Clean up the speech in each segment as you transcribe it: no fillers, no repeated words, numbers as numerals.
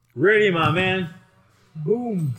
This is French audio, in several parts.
Ready, my man. Boom!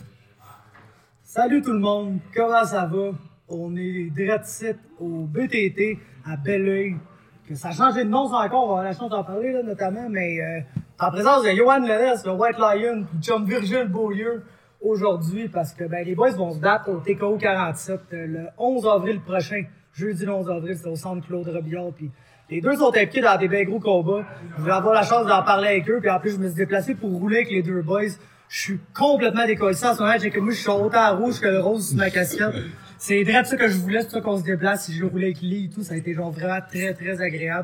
Salut tout le monde, comment ça va? On est direct site au BTT à Belleuil. Que ça a changé de nom encore, on va avoir la chance d'en parler là, notamment, mais en présence de Johan Lennès, le White Lion, puis chum Virgile Beaulieu aujourd'hui, parce que les boys vont se battre au TKO 47 le 11 avril prochain. Jeudi le 11 avril, c'est au centre Claude Robillard, puis les deux sont impliqués dans des bien gros combats. Je vais avoir la chance d'en parler avec eux, puis en plus je me suis déplacé pour rouler avec les deux boys. Je suis complètement décollé en ce moment, j'ai que moi je suis autant rouge que le rose sur ma casquette. C'est direct ça que je voulais, c'est pour ça qu'on se déplace. Si je roulais avec Lee et tout, ça a été genre vraiment très très agréable.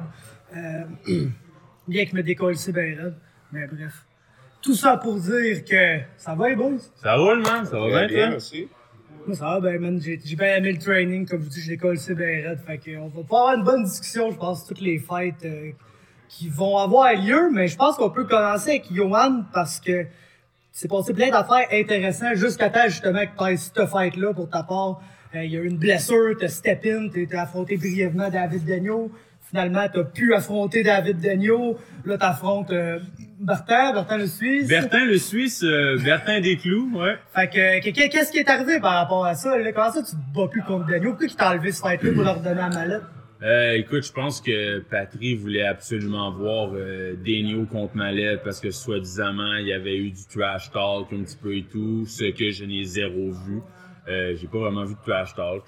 Bien que me décolle ici bien raide. Mais bref. Tout ça pour dire que ça va les boys? Ça roule, man. Ça va bien, toi? Merci. Moi ça va, man, j'ai bien aimé le training, comme je vous dis, je décolle ici bien raide. Fait qu'on va pas avoir une bonne discussion, je pense, toutes les fights qui vont avoir lieu, mais je pense qu'on peut commencer avec Johan parce que c'est passé plein d'affaires intéressantes jusqu'à temps justement que tu aies cette fight-là pour ta part. Il y a eu une blessure, t'as step in, t'as affronté brièvement David Degnaud. Finalement, t'as pu affronter David Degnaud. Là, t'affrontes Bertin le Suisse. Bertin le Suisse, Bertin Desclous, ouais. Fait que qu'est-ce qui est arrivé par rapport à ça? Là? Comment ça tu te bats plus contre Degnaud? Pourquoi il t'a enlevé ce fight-là pour leur donner la mallette? Écoute, je pense que Patry voulait absolument voir Degnaud contre Mallette parce que soi-disant, il y avait eu du trash talk un petit peu et tout, ce que je n'ai zéro vu. J'ai pas vraiment vu de trash talk.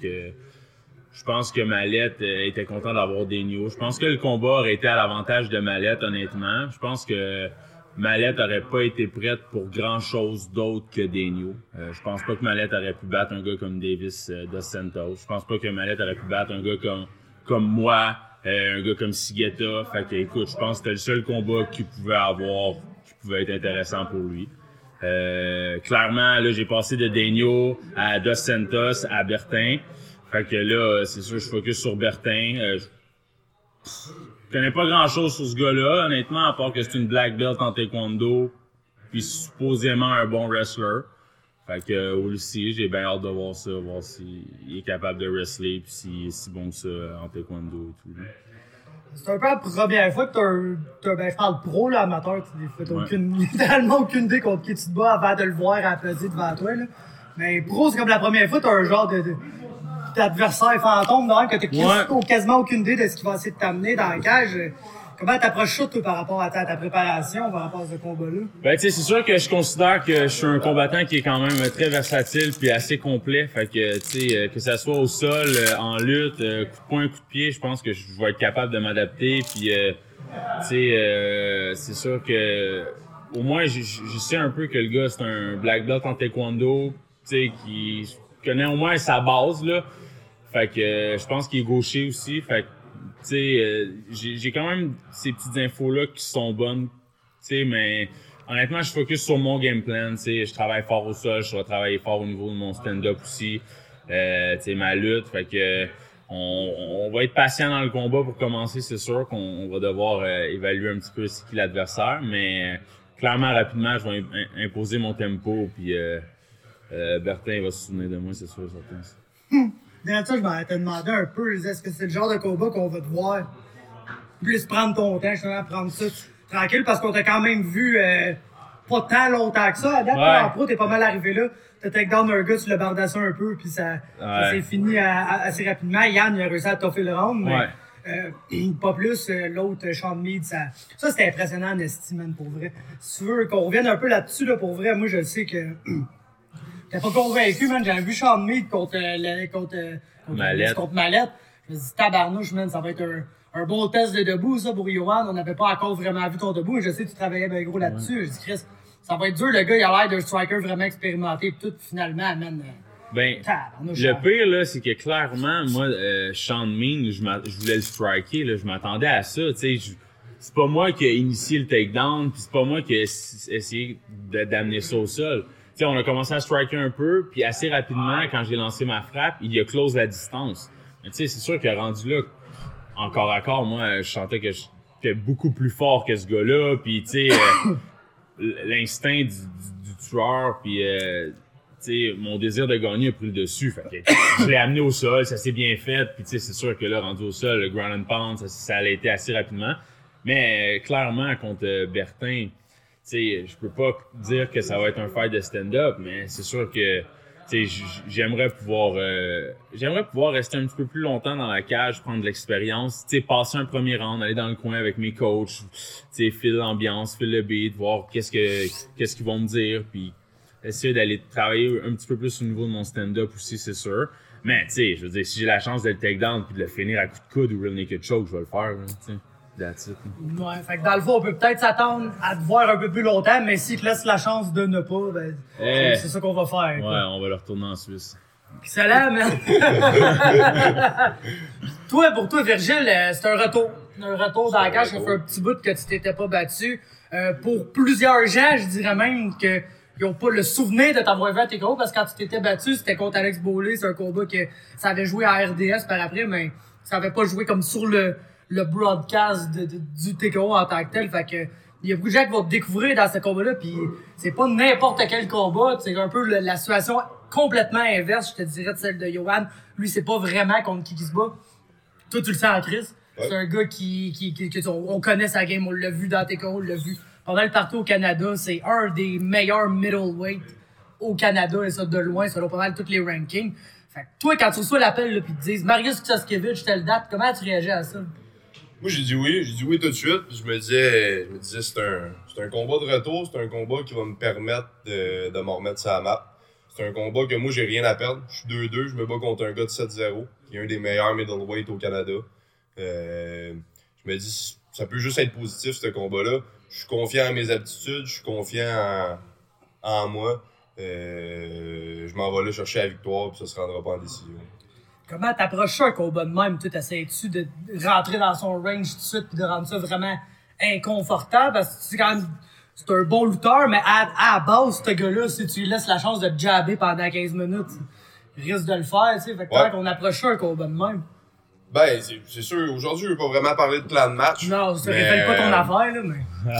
Je pense que Mallette était content d'avoir Degnaud. Je pense que le combat aurait été à l'avantage de Mallette, honnêtement. Je pense que Mallette aurait pas été prête pour grand chose d'autre que Degnaud. Je pense pas que Mallette aurait pu battre un gars comme Davis dos Santos. Je pense pas que Mallette aurait pu battre un gars comme moi, un gars comme Sigeta. Fait que, écoute, je pense que c'était le seul combat qu'il pouvait avoir, qui pouvait être intéressant pour lui. Clairement, là, j'ai passé de Degnaud à dos Santos à Bertin. Fait que là, c'est sûr, je focus sur Bertin. Je connais pas grand-chose sur ce gars-là, honnêtement, à part que c'est une black belt en taekwondo, puis supposément un bon wrestler. Fait que aussi, j'ai bien hâte de voir ça, voir s'il est capable de wrestler, puis s'il est si bon que ça en taekwondo et tout. Là. C'est un peu la première fois que je parle pro, là, amateur, t'as littéralement aucune idée contre qui tu te bats avant de le voir à peser devant toi, là. Mais pro, c'est comme la première fois, t'as un genre d'adversaire fantôme, donc, que t'as quasiment aucune idée de ce qui va essayer de t'amener dans la cage. Comment t'approches ça, toi, par rapport à ta préparation, par rapport à ce combat-là? Ben, tu sais, c'est sûr que je considère que je suis un combattant qui est quand même très versatile puis assez complet. Fait que, tu sais, que ça soit au sol, en lutte, coup de poing, coup de pied, je pense que je vais être capable de m'adapter. Puis, tu sais, c'est sûr que, au moins, je sais un peu que le gars, c'est un black belt en taekwondo, tu sais, qui connaît au moins sa base, là. Fait que, je pense qu'il est gaucher aussi. Fait que, tu sais, j'ai quand même ces petites infos-là qui sont bonnes, tu sais, mais honnêtement, je focus sur mon game plan, tu sais, je travaille fort au sol, je vais travailler fort au niveau de mon stand-up aussi, tu sais, ma lutte, fait que on va être patient dans le combat pour commencer, c'est sûr qu'on va devoir évaluer un petit peu c'est qui l'adversaire, mais clairement, rapidement, je vais imposer mon tempo, puis Bertin va se souvenir de moi, c'est sûr, certain. Derrière ça, je m'étais demandé un peu, est-ce que c'est le genre de combat qu'on va te voir plus prendre ton temps, justement, prendre ça tranquille, parce qu'on t'a quand même vu pas tant longtemps que ça. À date, en pro, t'es pas mal arrivé là. T'as takedown un gars, tu le bardasses un peu, puis ça s'est fini assez rapidement. Yann, il a réussi à toffer le round, mais pas plus. L'autre, Sean Mead, ça c'était impressionnant en estime, pour vrai. Si tu veux qu'on revienne un peu là-dessus, là, pour vrai, moi, je sais que... T'es pas convaincu, man. J'avais vu Sean Mead contre Mallette. Je me dis, tabarnouche, man, ça va être un bon test de debout, ça, pour Johan. On n'avait pas encore vraiment vu ton debout. Je sais que tu travaillais bien gros là-dessus. Je dis, Chris, ça va être dur. Le gars, il a l'air d'un striker vraiment expérimenté. Pis tout, finalement, man. Le pire, là, c'est que clairement, moi, Sean Mead, je voulais le striker, là. Je m'attendais à ça, tu sais. C'est pas moi qui ai initié le takedown, pis c'est pas moi qui ai essayé d'amener ça au sol. T'sais, on a commencé à striker un peu, puis assez rapidement, quand j'ai lancé ma frappe, il a close la distance. Mais tu sais, c'est sûr qu'il a rendu là, encore à corps, moi, je sentais que j'étais beaucoup plus fort que ce gars-là, puis tu sais, l'instinct du tueur, puis tu sais, mon désir de gagner a pris le dessus. Fait que je l'ai amené au sol, ça s'est bien fait, puis tu sais, c'est sûr que là, rendu au sol, le ground and pound, ça a été assez rapidement. Mais clairement, contre Bertin, tu sais, je peux pas dire que ça va être un fight de stand-up, mais c'est sûr que j'aimerais pouvoir rester un petit peu plus longtemps dans la cage, prendre de l'expérience, passer un premier round, aller dans le coin avec mes coachs, feel l'ambiance, feel le beat, voir qu'est-ce qu'ils vont me dire, puis essayer d'aller travailler un petit peu plus au niveau de mon stand-up aussi, c'est sûr. Mais je veux dire, si j'ai la chance de le take down puis de le finir à coup de coude ou real naked choke, je vais le faire, that's it. Ouais, fait que dans le fond, on peut peut-être s'attendre à te voir un peu plus longtemps, mais s'il te laisse la chance de ne pas, ben, c'est ça qu'on va faire. Ouais, on va le retourner en Suisse. Excellent, man! Pour toi, Virgile, c'est un retour. Un retour dans la cage. Ça fait un petit bout que tu t'étais pas battu. Pour plusieurs gens, je dirais même que ils ont pas le souvenir de t'avoir vu à TKO parce que quand tu t'étais battu, c'était contre Alex Bowley. C'est un combat que ça avait joué à RDS par après, mais ça avait pas joué comme sur le broadcast du TKO en tant que tel. Fait que il y a beaucoup de gens qui vont te découvrir dans ce combat-là, puis c'est pas n'importe quel combat. C'est un peu la situation complètement inverse, je te dirais, de celle de Johan. Lui, c'est pas vraiment contre qui se bat. Toi, tu le sais en crise. Ouais. C'est un gars on connaît sa game, on l'a vu dans TKO, on l'a vu pendant le partout au Canada. C'est un des meilleurs middleweight au Canada, et ça de loin, selon pas mal tous les rankings. Fait que toi, quand tu reçois l'appel, là, pis te disent Mariusz Ksaskiewicz, telle date, comment tu réagis à ça? Moi, j'ai dit oui tout de suite. Puis je me disais, c'est un combat de retour, c'est un combat qui va me permettre de me remettre sur la map. C'est un combat que moi, j'ai rien à perdre. Je suis 2-2, je me bats contre un gars de 7-0, qui est un des meilleurs middleweight au Canada. Je me dis, ça peut juste être positif, ce combat-là. Je suis confiant en mes aptitudes, je suis confiant en moi. Je m'en vais là chercher la victoire, puis ça se rendra pas en décision. Comment t'approches un combat de même? Tu essaies-tu de rentrer dans son range tout de suite puis de rendre ça vraiment inconfortable? Parce que c'est quand même, c'est un bon lutteur, mais à la base, ce gars-là, si tu lui laisses la chance de te jabber pendant 15 minutes, il risque de le faire, tu sais. Fait que quand on approche un combat de même. Ben, c'est sûr, aujourd'hui, je veux pas vraiment parler de plan de match. Non, ça révèle pas ton affaire, là,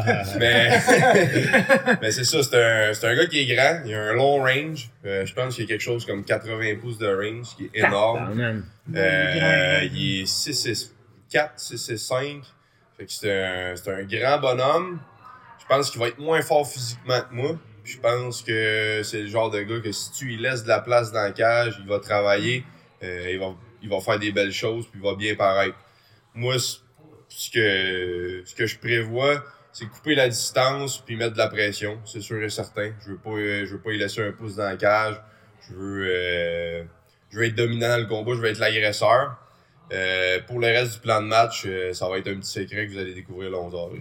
mais... mais c'est ça, c'est un gars qui est grand, il a un long range. Je pense qu'il y a quelque chose comme 80 pouces de range, qui est énorme. Il est 6'4", 6'5". Fait que c'est un grand bonhomme. Je pense qu'il va être moins fort physiquement que moi. Puis je pense que c'est le genre de gars que si tu lui laisses de la place dans la cage, il va travailler, il va faire des belles choses, puis il va bien paraître. Moi, ce que je prévois, c'est couper la distance puis mettre de la pression, c'est sûr et certain. Je veux pas y laisser un pouce dans la cage. Je veux être dominant dans le combat, je veux être l'agresseur. Pour le reste du plan de match, ça va être un petit secret que vous allez découvrir le 11 avril.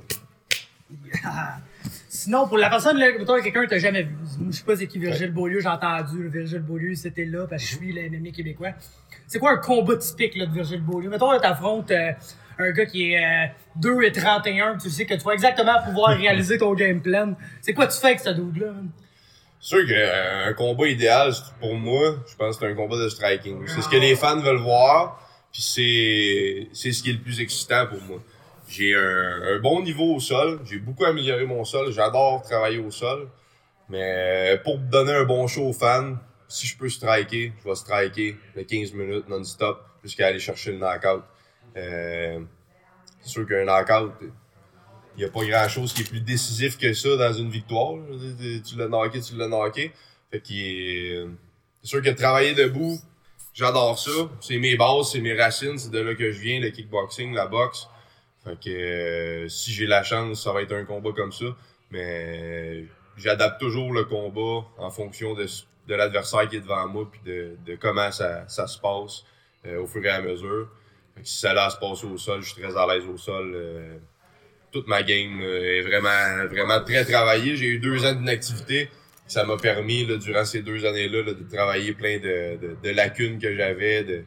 Sinon, pour la personne, là, quelqu'un que t'as jamais vu. Je sais pas c'est qui Virgile Beaulieu, j'ai entendu. Virgile Beaulieu, c'était là, parce que je suis le MMA québécois. C'est quoi un combat typique là, de Virgile Beaulieu? Mettons, là, t'affrontes un gars qui est 2-31, tu sais que tu vas exactement pouvoir réaliser ton game plan. C'est quoi tu fais avec ce dude-là? C'est sûr qu'un combat idéal, pour moi, je pense que c'est un combat de striking. C'est ce que les fans veulent voir, puis c'est ce qui est le plus excitant pour moi. J'ai un bon niveau au sol, j'ai beaucoup amélioré mon sol, j'adore travailler au sol, mais pour me donner un bon show aux fans, si je peux striker, je vais striker de 15 minutes non-stop jusqu'à aller chercher le knockout. C'est sûr qu'un knockout, il n'y a pas grand-chose qui est plus décisif que ça dans une victoire. Tu l'as knocké. Fait qu'il c'est sûr que travailler debout, j'adore ça. C'est mes bases, c'est mes racines, c'est de là que je viens, le kickboxing, la boxe. Fait que si j'ai la chance, ça va être un combat comme ça. Mais j'adapte toujours le combat en fonction de l'adversaire qui est devant moi puis de comment ça se passe au fur et à mesure. Fait que si ça là se passe au sol, je suis très à l'aise au sol. Toute ma game est vraiment très travaillée. J'ai eu 2 ans d'inactivité. Ça m'a permis, là, durant ces 2 années-là, là, de travailler plein de lacunes que j'avais, de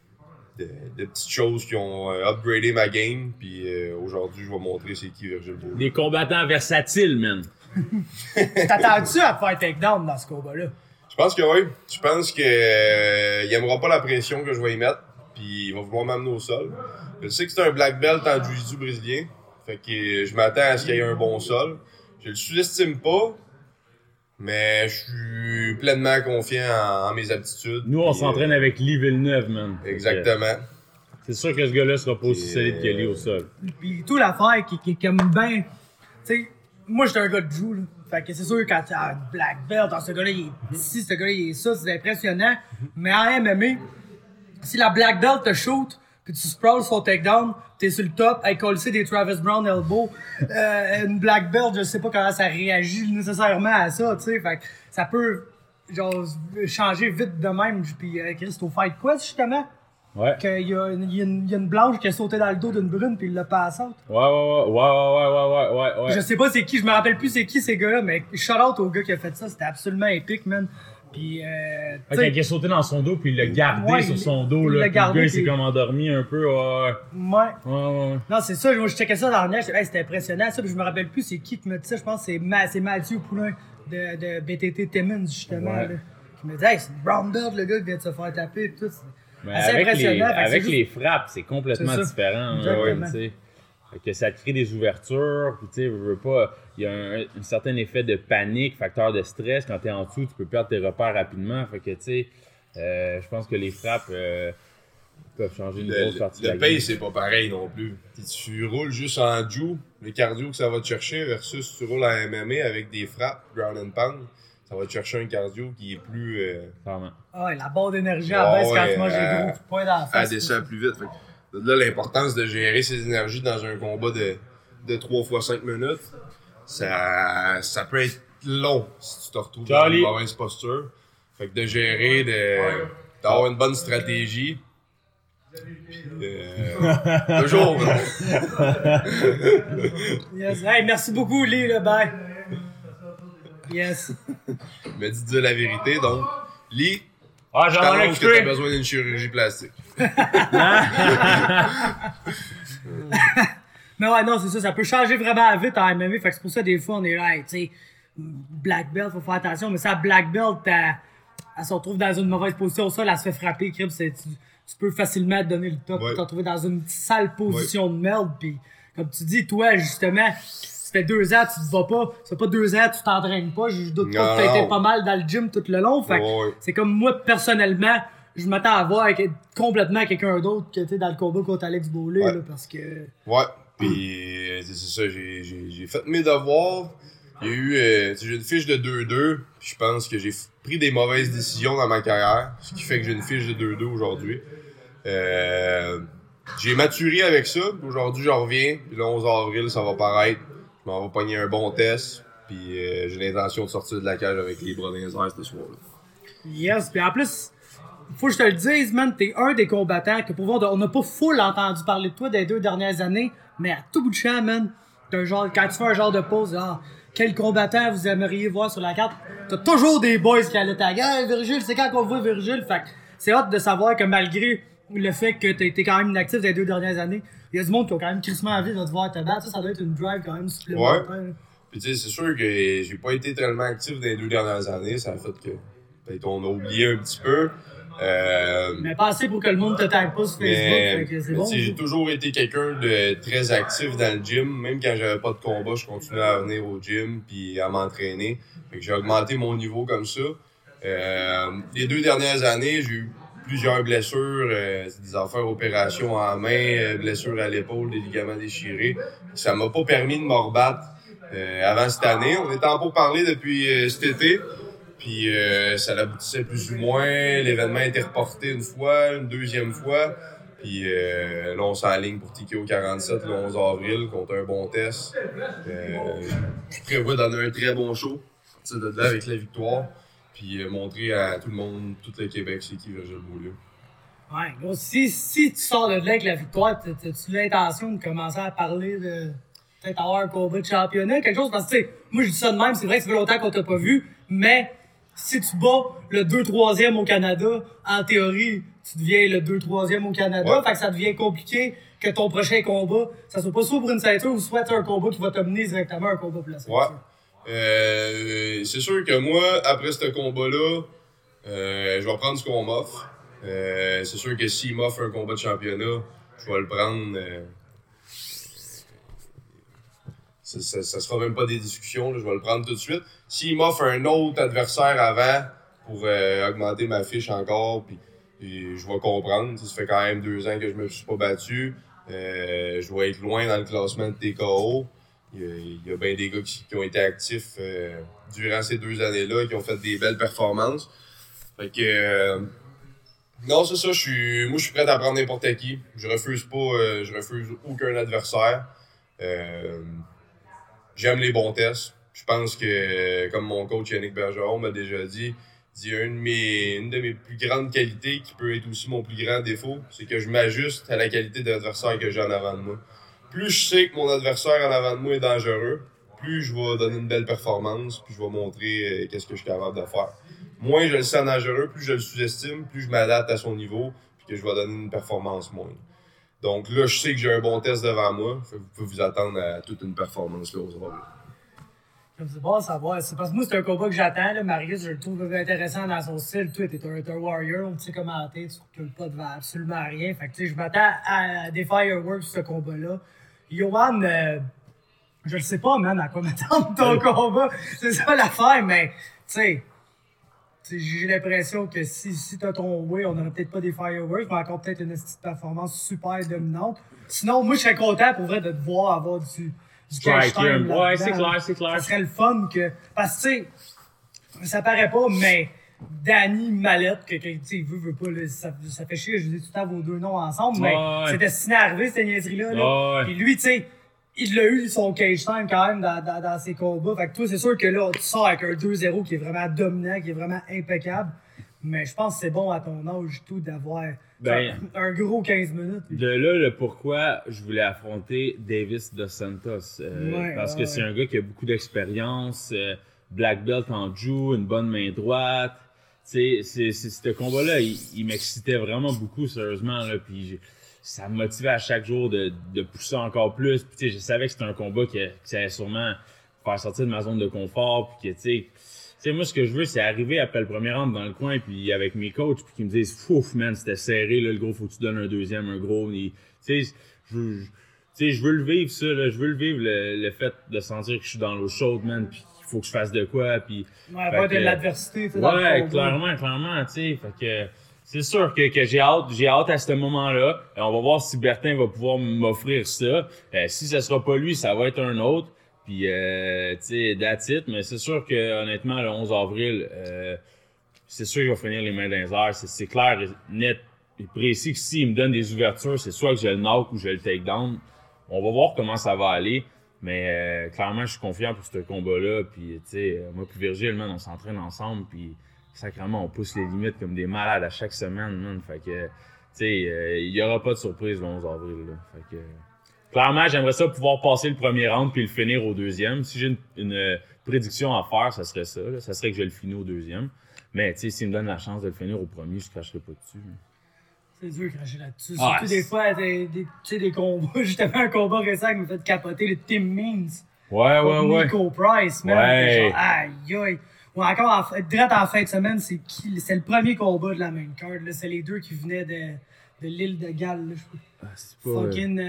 petites choses qui ont upgradé ma game. Puis aujourd'hui, je vais montrer c'est qui Virgile Beaulieu. Des combattants versatiles, man. T'attends-tu à te faire takedown dans ce combat-là? Je pense que oui. Je pense que il aimera pas la pression que je vais y mettre. Puis il va vouloir m'amener au sol. Je sais que c'est un black belt en jiu-jitsu brésilien. Fait que je m'attends à ce qu'il y ait un bon sol. Je le sous-estime pas. Mais je suis pleinement confiant en mes aptitudes. Nous, on s'entraîne avec Lee Villeneuve, man. Exactement. C'est sûr que ce gars-là sera pas aussi solide que lui au sol. Puis toute l'affaire qui est comme ben... Tu sais, moi, j'étais un gars de Drew, là. Fait que c'est sûr, quand t'as un black belt, ce gars-là, il est ici, ce gars-là, il est ça, c'est impressionnant. Mais en MMA, si la black belt te shoot, puis tu sprawls son takedown, t'es sur le top, avec coller des Travis Brown elbow, une black belt, je sais pas comment ça réagit nécessairement à ça, tu sais. Fait que ça peut, genre, changer vite de même. Puis, Chris, c'est au Fight Quest, justement. Ouais. Qu'il y a une blanche qui a sauté dans le dos d'une brune, puis il l'a passé out. Ouais. Je sais pas c'est qui, je me rappelle plus c'est qui ces gars-là, mais shout out au gars qui a fait ça, c'était absolument épique, man. Puis, Quand il a sauté dans son dos, puis il l'a gardé sur son dos, là. Le gars, il s'est comme endormi un peu, ouais. Non, c'est ça, moi, je checkais ça dans le net, c'était impressionnant, ça, puis je me rappelle plus c'est qui me dit ça, je pense que c'est Mathieu Poulain de BTT Timmons, justement, là, qui me dit, hey, c'est Brown Belt, le gars qui vient de se faire taper, et tout. Mais avec les frappes, c'est complètement différent. Fait que ça crée des ouvertures, puis tu sais, veux pas, il y a un certain effet de panique, facteur de stress. Quand t'es en dessous, tu peux perdre tes repères rapidement. Fait que tu sais, je pense que les frappes peuvent changer une grosse partie de la game. Le pace, c'est pas pareil non plus. Tu roules juste en jiu, le cardio que ça va te chercher, versus tu roules en MMA avec des frappes, ground and pound. Ça va te chercher un cardio qui est plus... Ah ouais, la barre d'énergie à baisse quand tu manges des gros coups de poing dans la face. Elle descend plus vite. Fait que là, l'importance de gérer ses énergies dans un combat de 3 x 5 minutes, ça peut être long si tu te retrouves dans une mauvaise posture. Fait que de gérer, d'avoir une bonne stratégie. Toujours. Yes. Hey, merci beaucoup, Lee, le bye. Yes. Il m'a dit de dire la vérité, donc, Lee, j'en ai que t'as besoin d'une chirurgie plastique. Mais ouais, non, c'est ça, ça peut changer vraiment vite en MMA, fait que c'est pour ça, des fois, on est là, tu sais, black belt, faut faire attention, mais ça, black belt, elle se retrouve dans une mauvaise position, ça, elle se fait frapper, crib, tu peux facilement te donner le top, te retrouver dans une sale position de merde, pis comme tu dis, toi, justement, ça fait 2 ans, tu te vas pas. Ça fait pas 2 ans, tu t'entraînes pas. Je doute pas que t'as été pas mal dans le gym tout le long. Fait c'est comme moi, personnellement, je m'attends à voir complètement quelqu'un d'autre que, tu sais, dans le combat contre Alex Bowley, là, parce que... Ouais, pis c'est ça, j'ai fait mes devoirs. Il y a eu, j'ai une fiche de 2-2, pis je pense que j'ai pris des mauvaises décisions dans ma carrière, ce qui fait que j'ai une fiche de 2-2 aujourd'hui. J'ai maturé avec ça. Aujourd'hui, j'en reviens. Puis le 11 avril, ça va paraître. Je m'en vais pogner un bon test. Puis j'ai l'intention de sortir de la cage avec les bras dans les airs ce soir-là. Yes. Puis en plus, faut que je te le dise, man, t'es un des combattants que pour voir, on n'a pas full entendu parler de toi des 2 dernières années, mais à tout bout de champ, man, t'as un genre, quand tu fais un genre de pause, quel combattant vous aimeriez voir sur la carte? T'as toujours des boys qui allaient taguer. Hey, Virgile, c'est quand qu'on voit Virgile? Fait que c'est hâte de savoir que malgré le fait que t'as été quand même inactif des 2 dernières années, il y a du monde qui ont quand même crissement envie de te voir te battre. Ça doit être une drive quand même supplémentaire. Ouais. Puis tu sais, c'est sûr que j'ai pas été tellement actif dans les 2 dernières années. Ça a fait que peut-être on a oublié un petit peu. Mais pas assez pour que le monde te tague pas sur Facebook. C'est bon. J'ai toujours été quelqu'un de très actif dans le gym. Même quand j'avais pas de combat, je continuais à venir au gym puis à m'entraîner. Fait que j'ai augmenté mon niveau comme ça. Les 2 dernières années, j'ai eu plusieurs blessures, des affaires opérations en main, blessures à l'épaule, des ligaments déchirés. Ça m'a pas permis de me rebattre avant cette année. On était en pourparlers depuis cet été. Puis ça l'aboutissait plus ou moins. L'événement a été reporté une fois, une deuxième fois. Puis là, on s'enligne pour TKO 47 le 11 avril contre un bon test. Je prévois donner un très bon show. De là avec la victoire. Puis montrer à tout le monde, tout le Québec, c'est qui Virgile Beaulieu. Ouais, gros, si tu sors de là avec la victoire, t'as-tu l'intention de commencer à parler de peut-être avoir un combat de championnat, quelque chose? Parce que, tu sais, moi je dis ça de même, c'est vrai que ça fait longtemps qu'on t'a pas vu, mais si tu bats le 2-3e au Canada, en théorie, tu deviens le 2-3e au Canada, fait que ça devient compliqué que ton prochain combat, ça soit pas soit pour une ceinture ou soit un combat qui va te mener directement à un combat pour la ceinture. Ouais. C'est sûr que moi, après ce combat-là, je vais prendre ce qu'on m'offre. C'est sûr que s'il m'offre un combat de championnat, je vais le prendre. Ça sera même pas des discussions, là, je vais le prendre tout de suite. S'il m'offre un autre adversaire avant pour augmenter ma fiche encore, puis je vais comprendre. Ça fait quand même 2 ans que je me suis pas battu. Je vais être loin dans le classement de TKO. Il y a bien des gars qui ont été actifs durant ces 2 années-là, qui ont fait des belles performances. Fait que non, c'est ça, moi je suis prêt à prendre n'importe qui. Je refuse aucun adversaire. J'aime les bons tests. Je pense que, comme mon coach Yannick Bergeron m'a déjà dit, une de mes plus grandes qualités, qui peut être aussi mon plus grand défaut, c'est que je m'ajuste à la qualité de l'adversaire que j'ai en avant de moi. Plus je sais que mon adversaire en avant de moi est dangereux, plus je vais donner une belle performance, puis je vais montrer qu'est-ce que je suis capable de faire. Moins je le sens dangereux, plus je le sous-estime, plus je m'adapte à son niveau, puis que je vais donner une performance moindre. Donc là, je sais que j'ai un bon test devant moi, vous pouvez vous attendre à toute une performance là aujourd'hui. C'est bon à savoir. C'est parce que moi, c'est un combat que j'attends. Là. Marius, je le trouve intéressant dans son style. Toi, t'es un warrior, tu sais commenter, tu recules pas devant absolument rien. Fait que, tu sais, je m'attends à des fireworks sur ce combat-là. Johan, je le sais pas, man, à quoi m'attendre ton combat. C'est ça l'affaire, mais, tu sais, j'ai l'impression que si t'as ton way, on n'aurait peut-être pas des fireworks, mais encore peut-être une petite performance super dominante. Sinon, moi, je serais content pour vrai de te voir avoir du strike time. Ouais, c'est clair. Ça serait le fun que. Parce que, tu sais, ça paraît pas, mais Danny Mallette, tu sais, veut pas, là, ça fait chier, je dis tout le temps vos deux noms ensemble, mais c'est destiné à arriver, cette niaiserie-là. Là. Puis lui, tu sais, il a eu son cage time quand même dans ses combats. Fait que toi, c'est sûr que là, tu sors avec un 2-0 qui est vraiment dominant, qui est vraiment impeccable. Mais je pense que c'est bon à ton âge, tout, d'avoir un gros 15 minutes. De là, le pourquoi je voulais affronter Davis Dos Santos. Parce que c'est un gars qui a beaucoup d'expérience, black belt en jiu, une bonne main droite. C'est ce combat-là, il m'excitait vraiment beaucoup, sérieusement. Là, puis ça me motivait à chaque jour de pousser encore plus. Puis je savais que c'était un combat qui allait sûrement faire sortir de ma zone de confort. Puis que, tu sais, moi, ce que je veux, c'est arriver après le premier round dans le coin, puis avec mes coachs, puis qu'ils me disent « Fouf, man, c'était serré, là, le gros, faut que tu donnes un deuxième, un gros. » Tu sais, je veux le vivre, ça, là. Je veux le vivre, le fait de sentir que je suis dans l'eau chaude, man, puis qu'il faut que je fasse de quoi, puis... Ouais, pas de l'adversité, tu sais, dans le combat. Clairement, tu sais. Fait que c'est sûr que j'ai hâte à ce moment-là. On va voir si Bertin va pouvoir m'offrir ça. Si ce sera pas lui, ça va être un autre. Puis, tu sais, that's it. Mais c'est sûr que, honnêtement, le 11 avril, c'est sûr qu'il va finir les mains dans les airs. C'est clair, net et précis que s'il me donne des ouvertures, c'est soit que je le knock ou je le take down. On va voir comment ça va aller. Mais clairement, je suis confiant pour ce combat-là. Puis, tu sais, moi puis Virgile, man, on s'entraîne ensemble. Puis, sacrément, on pousse les limites comme des malades à chaque semaine, man. Fait que, tu sais, il y aura pas de surprise le 11 avril, là. Fait que... Clairement, j'aimerais ça pouvoir passer le premier round puis le finir au deuxième. Si j'ai une prédiction à faire, ça serait ça. Là. Ça serait que je le finis au deuxième. Mais tu sais, s'il me donne la chance de le finir au premier, je cracherai pas dessus. C'est dur de cracher là-dessus. Surtout des fois, des combats. Justement, un combat récent qui m'a fait capoter, le Tim Means. Ouais. Nico Price, man. Ouais. Genre, aïe. Ou encore, direct en fin de semaine, c'est le premier combat de la main card. Là. C'est les deux qui venaient de l'île de Galles. Là, je crois. Fucking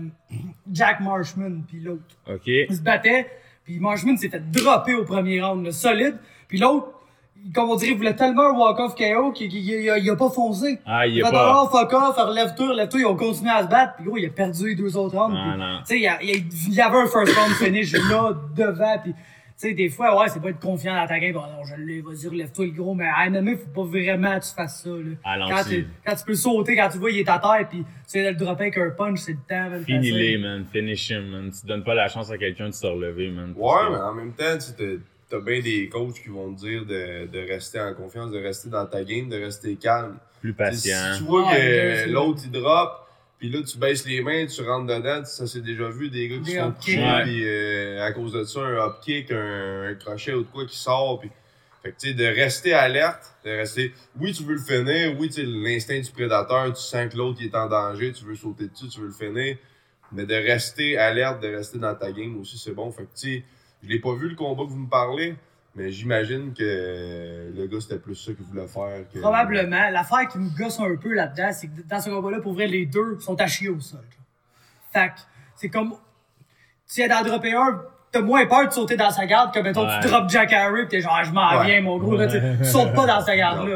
Jack Marshman puis l'autre. OK. Ils se battaient, puis Marshman s'est fait dropper au premier round, là, solide. Puis l'autre, comme on dirait, il voulait tellement un walk-off KO qu'il a pas foncé. Ah, il a pas... Alors, fuck off, relève-toi, ils ont continué à se battre. Puis gros, il a perdu les 2 autres rounds. Tu sais, il y avait un first round finish là, devant, puis... Tu sais, des fois, ouais, c'est pas être confiant dans ta game. Bon, non, je l'ai, vas-y, relève-toi le gros. Mais à MMA, faut pas vraiment que tu fasses ça, là. Quand tu peux sauter, quand tu vois, il est à terre, pis tu sais de le dropper avec un punch, c'est le temps, man. Finis-les, man. Finish him, man. Tu donnes pas la chance à quelqu'un de se relever, man. Ouais, mais en même temps, t'as bien des coachs qui vont te dire de rester en confiance, de rester dans ta game, de rester calme. Plus patient. Si tu vois que l'autre, il drop, pis là, tu baisses les mains, tu rentres dedans, ça s'est déjà vu, des gars qui se font coucher, pis à cause de ça, un hop kick, un crochet ou de quoi qui sort, pis... Fait que, tu sais, de rester alerte, oui, tu veux le finir, oui, tu sais, l'instinct du prédateur, tu sens que l'autre, il est en danger, tu veux sauter dessus, tu veux le finir, mais de rester alerte, de rester dans ta game aussi, c'est bon. Fait que, tu sais, je l'ai pas vu, le combat que vous me parlez, mais j'imagine que le gars, c'était plus ça qu'il voulait faire. Probablement. L'affaire qui me gosse un peu là-dedans, c'est que dans ce combat-là, pour vrai, les deux sont à chier au sol. Fait que, c'est comme... Tu viens d'en dropper un, t'as moins peur de sauter dans sa garde que, mettons, tu drops Jack Harry pis t'es genre, je m'en viens, mon gros, là, tu sautes pas dans sa garde-là.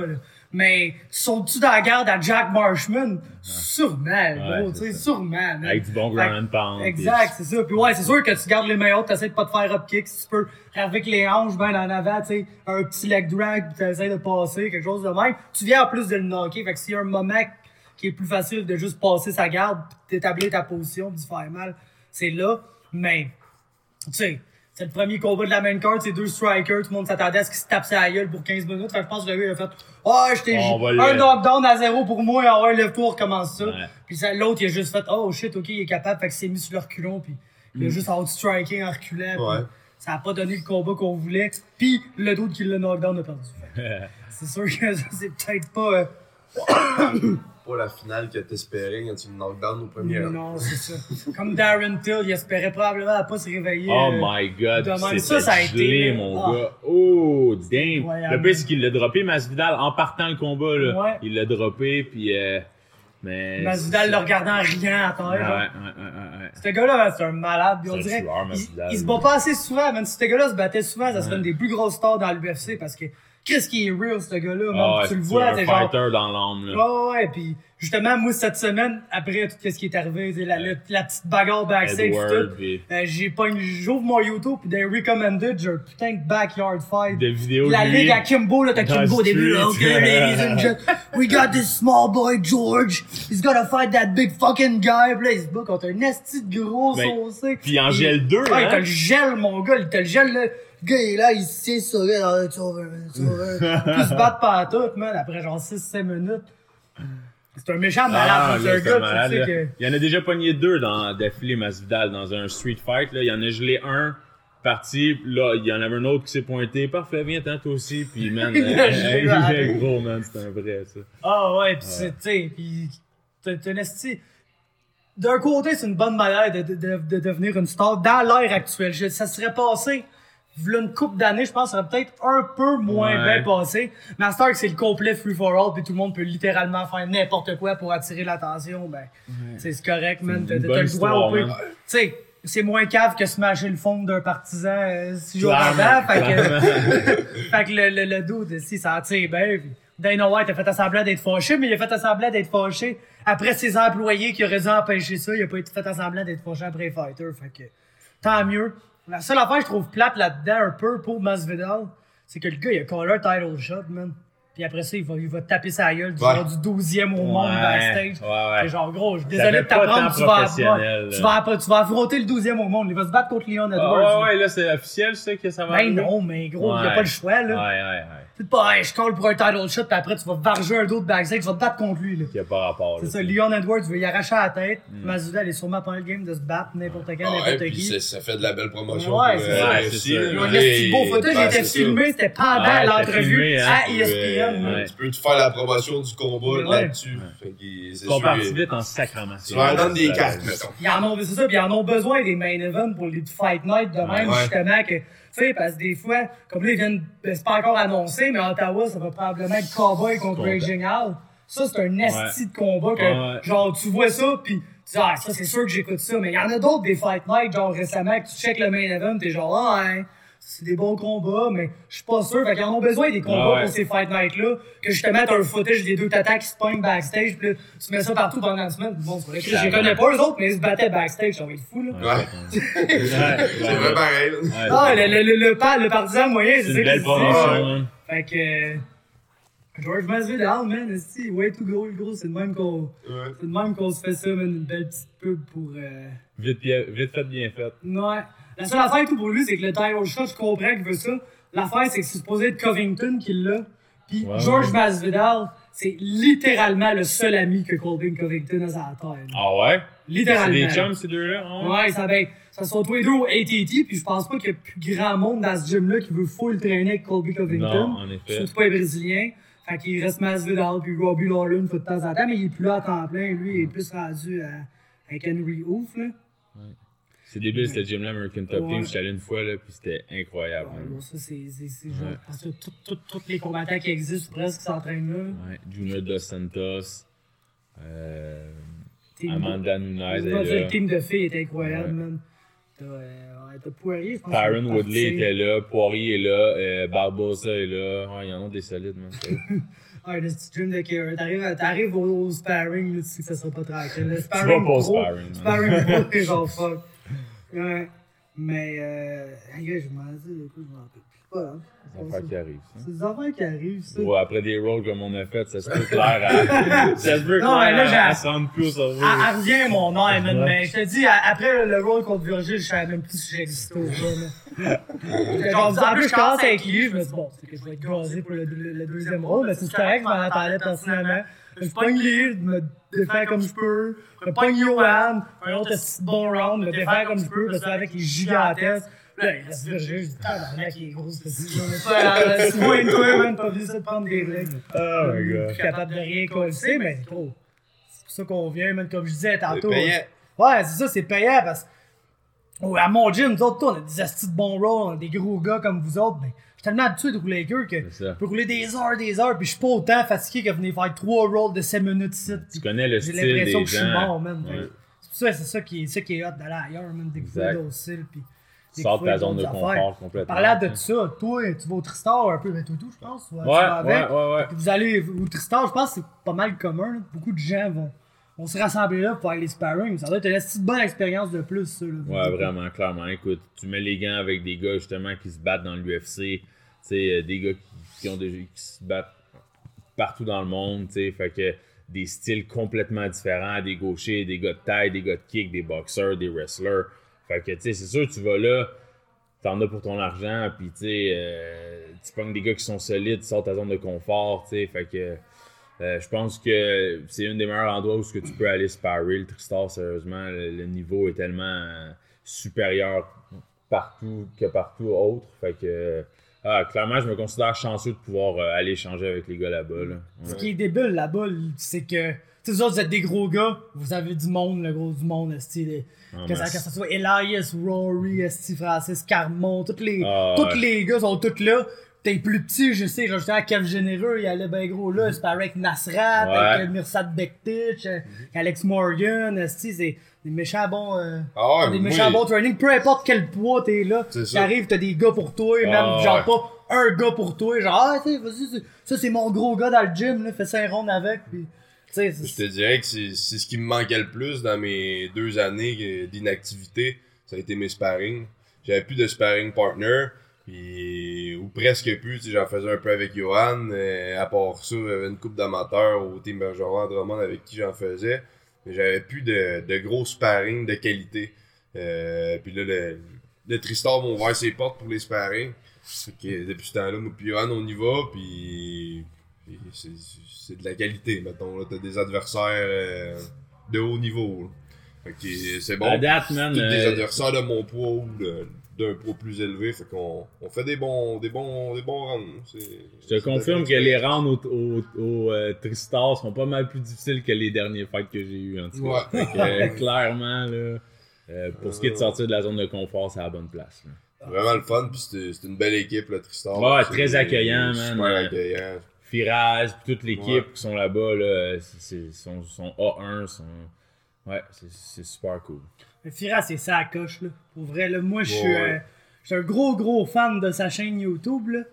Mais sautes-tu dans la garde à Jack Marshman? Sûrement, gros, tu sais, sûrement. Man. Avec du bon ground and pound. Exact, c'est ça. Puis ouais, c'est sûr que tu gardes les maillots, t'essaies de pas te faire upkick, si tu peux, avec les hanches ben en avant, tu sais, un petit leg drag, pis t'essaies de passer, quelque chose de même. Tu viens en plus de le knocker, fait que s'il y a un moment qui est plus facile de juste passer sa garde, pis d'établir ta position, pis de faire mal, c'est là. Mais, tu sais, c'est le premier combat de la main card, c'est 2 strikers, tout le monde s'attendait à ce qu'ils se tapent sa gueule pour 15 minutes. Fait que je pense que le gars, il a fait, un knockdown à 0 pour moi, ah ouais, lève-toi, on recommence ça. Ouais. Puis l'autre, il a juste fait, oh shit, ok, il est capable, fait qu'il s'est mis sur le reculon, puis il a juste out-striking en reculant. Ouais. Ça a pas donné le combat qu'on voulait. Puis le doute qui l'a knockdown a perdu. C'est sûr que ça, c'est peut-être pas... Pas la finale que t'espérais quand tu le knockdown au premier round. Non, c'est ça. Comme Darren Till, il espérait probablement pas se réveiller. Oh my god, ça a été mon gars. Oh, damn. Ouais, le pire, c'est qu'il l'a droppé, Masvidal, en partant le combat, là. Ouais. Il l'a droppé, puis mais... Masvidal le regardant en riant à terre. Ouais. Ce gars-là, c'est un malade. On dirait il se bat pas assez souvent, même si ce gars-là se battait souvent, ça serait une des plus grosses stars dans l'UFC, parce que qu'est-ce qui est real, ce gars-là, tu le vois, c'est genre... fighter dans l'âme, là. Ouais, pis justement, moi, cette semaine, après tout ce qui est arrivé, la petite bagarre backstage j'ouvre mon YouTube, pis dans Recommended, j'ai un putain de backyard fight. Des vidéos la ligue à Kimbo, là, t'as Kimbo au début, là, okay, ladies and gentlemen, we got this small boy, George, he's gonna fight that big fucking guy, pis là, il se bat contre un esti de gros saucé. Pis en gel 2, hein? Il te le gel, mon gars, il te le gel, là. Le gars, il est là, il se tient sur là, tu vas se battre par tout, man, après genre 6-7 minutes. C'est un méchant malade, c'est un gars, malade, tu sais que... Il y en a déjà pogné 2 d'affilée Masvidal dans un street fight, là. Il y en a gelé un, parti, là, il y en avait un autre qui s'est pointé. Parfait, viens, toi aussi, pis man, il est gros, man, c'est un vrai, ça. Ah ouais, pis tu sais, pis t'as un esti... D'un côté, c'est une bonne manière de devenir une star dans l'ère actuelle. Ça serait passé... V'là une couple d'années, je pense, ça serait peut-être un peu moins bien passé. Mais à Stark, c'est le complet free for all, puis tout le monde peut littéralement faire n'importe quoi pour attirer l'attention. Ben, c'est correct, man. T'as le droit au peu. Tu sais, c'est moins cave que smasher le fond d'un partisan 6 jours avant. Fait que le dude, si ça attire bien. Dana White a fait semblant d'être fâché, mais il a fait semblant d'être fâché après ses employés qui auraient dû empêcher ça. Il a pas été fait semblant d'être fâché après les fighters. Fait que, tant mieux. La seule affaire que je trouve plate là-dedans, un peu, pour Masvidal, c'est que le gars, il a callé un title shot, man. Puis après ça, il va taper sa gueule du 12e au monde backstage. C'est genre, gros, je suis désolé de t'apprendre, tu vas affronter le 12e au monde. Il va se battre contre Leon Edwards. Ouais, là, c'est officiel, ça, que ça va arriver. Ben non, mais gros, il n'y a pas le choix, là. C'est pas, je call pour un title shot, puis après, tu vas varger un d'autre backstage, tu vas te battre contre lui, là. Il y a pas rapport, c'est ça, Leon Edwards veut y arracher la tête. Masvidal est sûrement pas le game de se battre n'importe quand, n'importe qui. Ça fait de la belle promotion. Ouais, c'est ça. Il y a un petit beau photo, j'ai été filmé, c'était pendant l'entrevue à ESPN. Tu peux te faire la promotion du combat là-dessus. On partit vite en sacrament. Tu leur donnes des cartes, mettons. C'est ça, puis ils en ont besoin des main events pour les fight night de même, justement, que tu sais, parce que des fois, comme là, ils viennent, c'est pas encore annoncé, mais Ottawa, ça va probablement être Cowboy contre Raging Al. Ça, c'est un esti de combat que, genre, tu vois ça, pis tu dis, ça, c'est sûr que j'écoute ça. Mais il y en a d'autres des Fight Night, genre, récemment, que tu checkes le main event, t'es genre, c'est des bons combats, mais je suis pas sûr. Fait qu'ils en ont besoin des combats pour ces Fight Night-là, que justement, t'as un footage des deux tatas qui se pognent backstage, pis là, tu mets ça partout pendant la semaine. Bon, c'est vrai que je les connais pas, eux autres, mais ils se battaient backstage, ça va être fou, là. C'est vrai pareil, le partisan moyen, c'est ça. C'est une belle promotion, Fait que, George Masvidal, man, c'est way to go, gros, c'est de même qu'on se fait ça, man, une belle petite pub pour, Vite fait, bien fait. Ouais. La seule affaire tout pour lui, c'est que le title shot, je comprends qu'il veut ça. L'affaire, c'est que c'est supposé être Covington qui l'a. Puis George Masvidal, c'est littéralement le seul ami que Colby Covington a à la terre. Ah ouais? Littéralement. C'est des chums, ces deux-là? Ouais, ça sont tous les deux au ATT, puis je pense pas qu'il y a plus grand monde dans ce gym-là qui veut full traîner avec Colby Covington. Non, en effet. Surtout pas les Brésiliens. Fait qu'il reste Masvidal, puis Robbie Lawler une fois de temps en temps, mais il est plus là à temps plein. Lui, il est plus rendu avec Henry Hoof, là. Ouais. C'est débile, ce gym-là, American Top Team. J'étais allé une fois, là, pis c'était incroyable. Ouais, ça, c'est genre, parce que tous les combattants qui existent presque s'entraînent là. Ouais, Junior Dos Santos, Amanda Nunes. Le team de filles est incroyable, man. T'as Poirier, je pense. Tyron Woodley était là, Poirier est là, Barbosa est là. Ouais, il y en a des solides, man. Ouais, le petit dream de Kieran. T'arrives au sparring, là, tu sais que ça sera pas tranquille. Le Tu vas sparring pas au pro, sparring. sparring pro, c'est genre fuck. Ouais. Mais, gars, je m'en dis, écoute, je m'en rappelle plus. Pas grave. C'est des affaires qui arrivent, ça. C'est des affaires qui arrivent, ça. Ouais, après des rolls comme on a fait, ça se peut clair à... ça se peut Non, mais là, clair à j'ai- s'en plus au cerveau. Elle revient, mon nom, man, mais je te dis, après le rôle contre Virgile, je savais même plus si j'existais ou pas, là. Genre, en plus, je commence avec lui, je me dis, bon, c'est que je vais être gazé pour le deuxième rôle, mais c'est correct, je m'en attendais personnellement. Je pogne lui, je me défais comme je peux. Je pogne Johan, un autre petit bon round, me défais comme je peux, parce que avec les gigantesques. Là, il reste Virgile, je dis, tabarnak, il est gros, c'est ça. C'est moi et toi, man, pas besoin de prendre des règles. Oh my god. Je suis capable de rien coller, mais gros. C'est pour ça qu'on vient, même comme je disais tantôt. C'est payant. Ouais, c'est ça, c'est payant parce que. Oh, à mon gym, nous autres, on a des astis de bons rolls, on a des gros gars comme vous autres, ben, je suis tellement habitué de rouler avec eux que C'est ça. je peux rouler des heures, puis je suis pas autant fatigué que venir faire 3 rolls de 7 minutes ici. Tu connais le J'ai style l'impression des que je suis gens. mort, man. Ouais. C'est ça qui est hot d'aller ailleurs, man, découvrir Exact. d'autres styles, puis. Sors de ta zone de d'autres confort affaires. complètement. Parlant de ça, toi, tu vas au Tristar un peu, mais toi, tout, je pense. Tu Ouais, vas avec. ouais. Puis vous allez au Tristar, je pense que c'est pas mal commun. Là. Beaucoup de gens vont se rassembler là pour faire les sparring. Ça doit être une petite bonne expérience de plus, ça. Là. Ouais, vraiment, clairement. Écoute, tu mets les gants avec des gars justement qui se battent dans l'UFC, tu sais, des gars qui se battent partout dans le monde, tu sais, fait que des styles complètement différents, des gauchers, des gars de taille, des gars de kick, des boxeurs, des wrestlers. Fait que, tu sais, c'est sûr, tu vas là, t'en as pour ton argent, puis tu sais, tu pognes des gars qui sont solides, tu sors de ta zone de confort, tu sais, fait que je pense que c'est un des meilleurs endroits où ce que tu peux aller sparrer. Le Tristar, sérieusement, le niveau est tellement supérieur partout que partout autre. Fait que clairement, je me considère chanceux de pouvoir aller échanger avec les gars là-bas. Là. Ce Ouais. qui est débile là-bas, c'est que. Tu sais, vous autres, vous êtes des gros gars, vous avez du monde, le gros du monde, style. Que ça soit Elias, Rory, Francis, Carmon, tous les gars sont tous là. T'es plus petit, je sais, genre, j'étais à Kev Généreux, il allait ben gros là, c'est avec Nasrat, avec Mirsad Bektic, Alex Morgan, c'est des méchants bons, des méchants bons training, peu importe quel poids t'es là, t'arrives, t'as des gars pour toi, même, genre pas un gars pour toi, genre, tu sais, vas-y, ça c'est mon gros gars dans le gym, là, fais 5 rondes avec, pis, tu sais, Je te dirais que c'est ce qui me manquait le plus dans mes 2 années d'inactivité, ça a été mes sparring. J'avais plus de sparring partner. Puis, ou presque plus, tu sais, j'en faisais un peu avec Johan, à part ça, j'avais une couple d'amateurs au Team Bergeron à Drummond avec qui j'en faisais, mais j'avais plus de gros sparring de qualité. Puis là, le Tristar m'a ouvert ses portes pour les sparring. Fait que depuis ce temps-là, moi puis Johan, on y va, puis c'est de la qualité, mettons, là, t'as des adversaires de haut niveau, là. Fait que c'est bon. À date, man, Tous des adversaires de mon poids ou d'un poids plus élevé, fait qu'on fait des bons rounds. je te confirme que les rounds au Tristar sont pas mal plus difficiles que les derniers fights que j'ai eu en tout cas. Ouais. Fait que, clairement, là, pour ce qui est de sortir de la zone de confort, c'est à la bonne place. Là. Vraiment le fun, puis c'est une belle équipe, le Tristar. Ouais, C'est très accueillant, man. Super accueillant. Firaz, pis toute l'équipe Ouais. qui sont là-bas, là, sont A1, ouais, c'est super cool. Le Firas, c'est ça à coche, là. Pour vrai, là, moi, je suis Ouais. un gros fan de sa chaîne YouTube, là.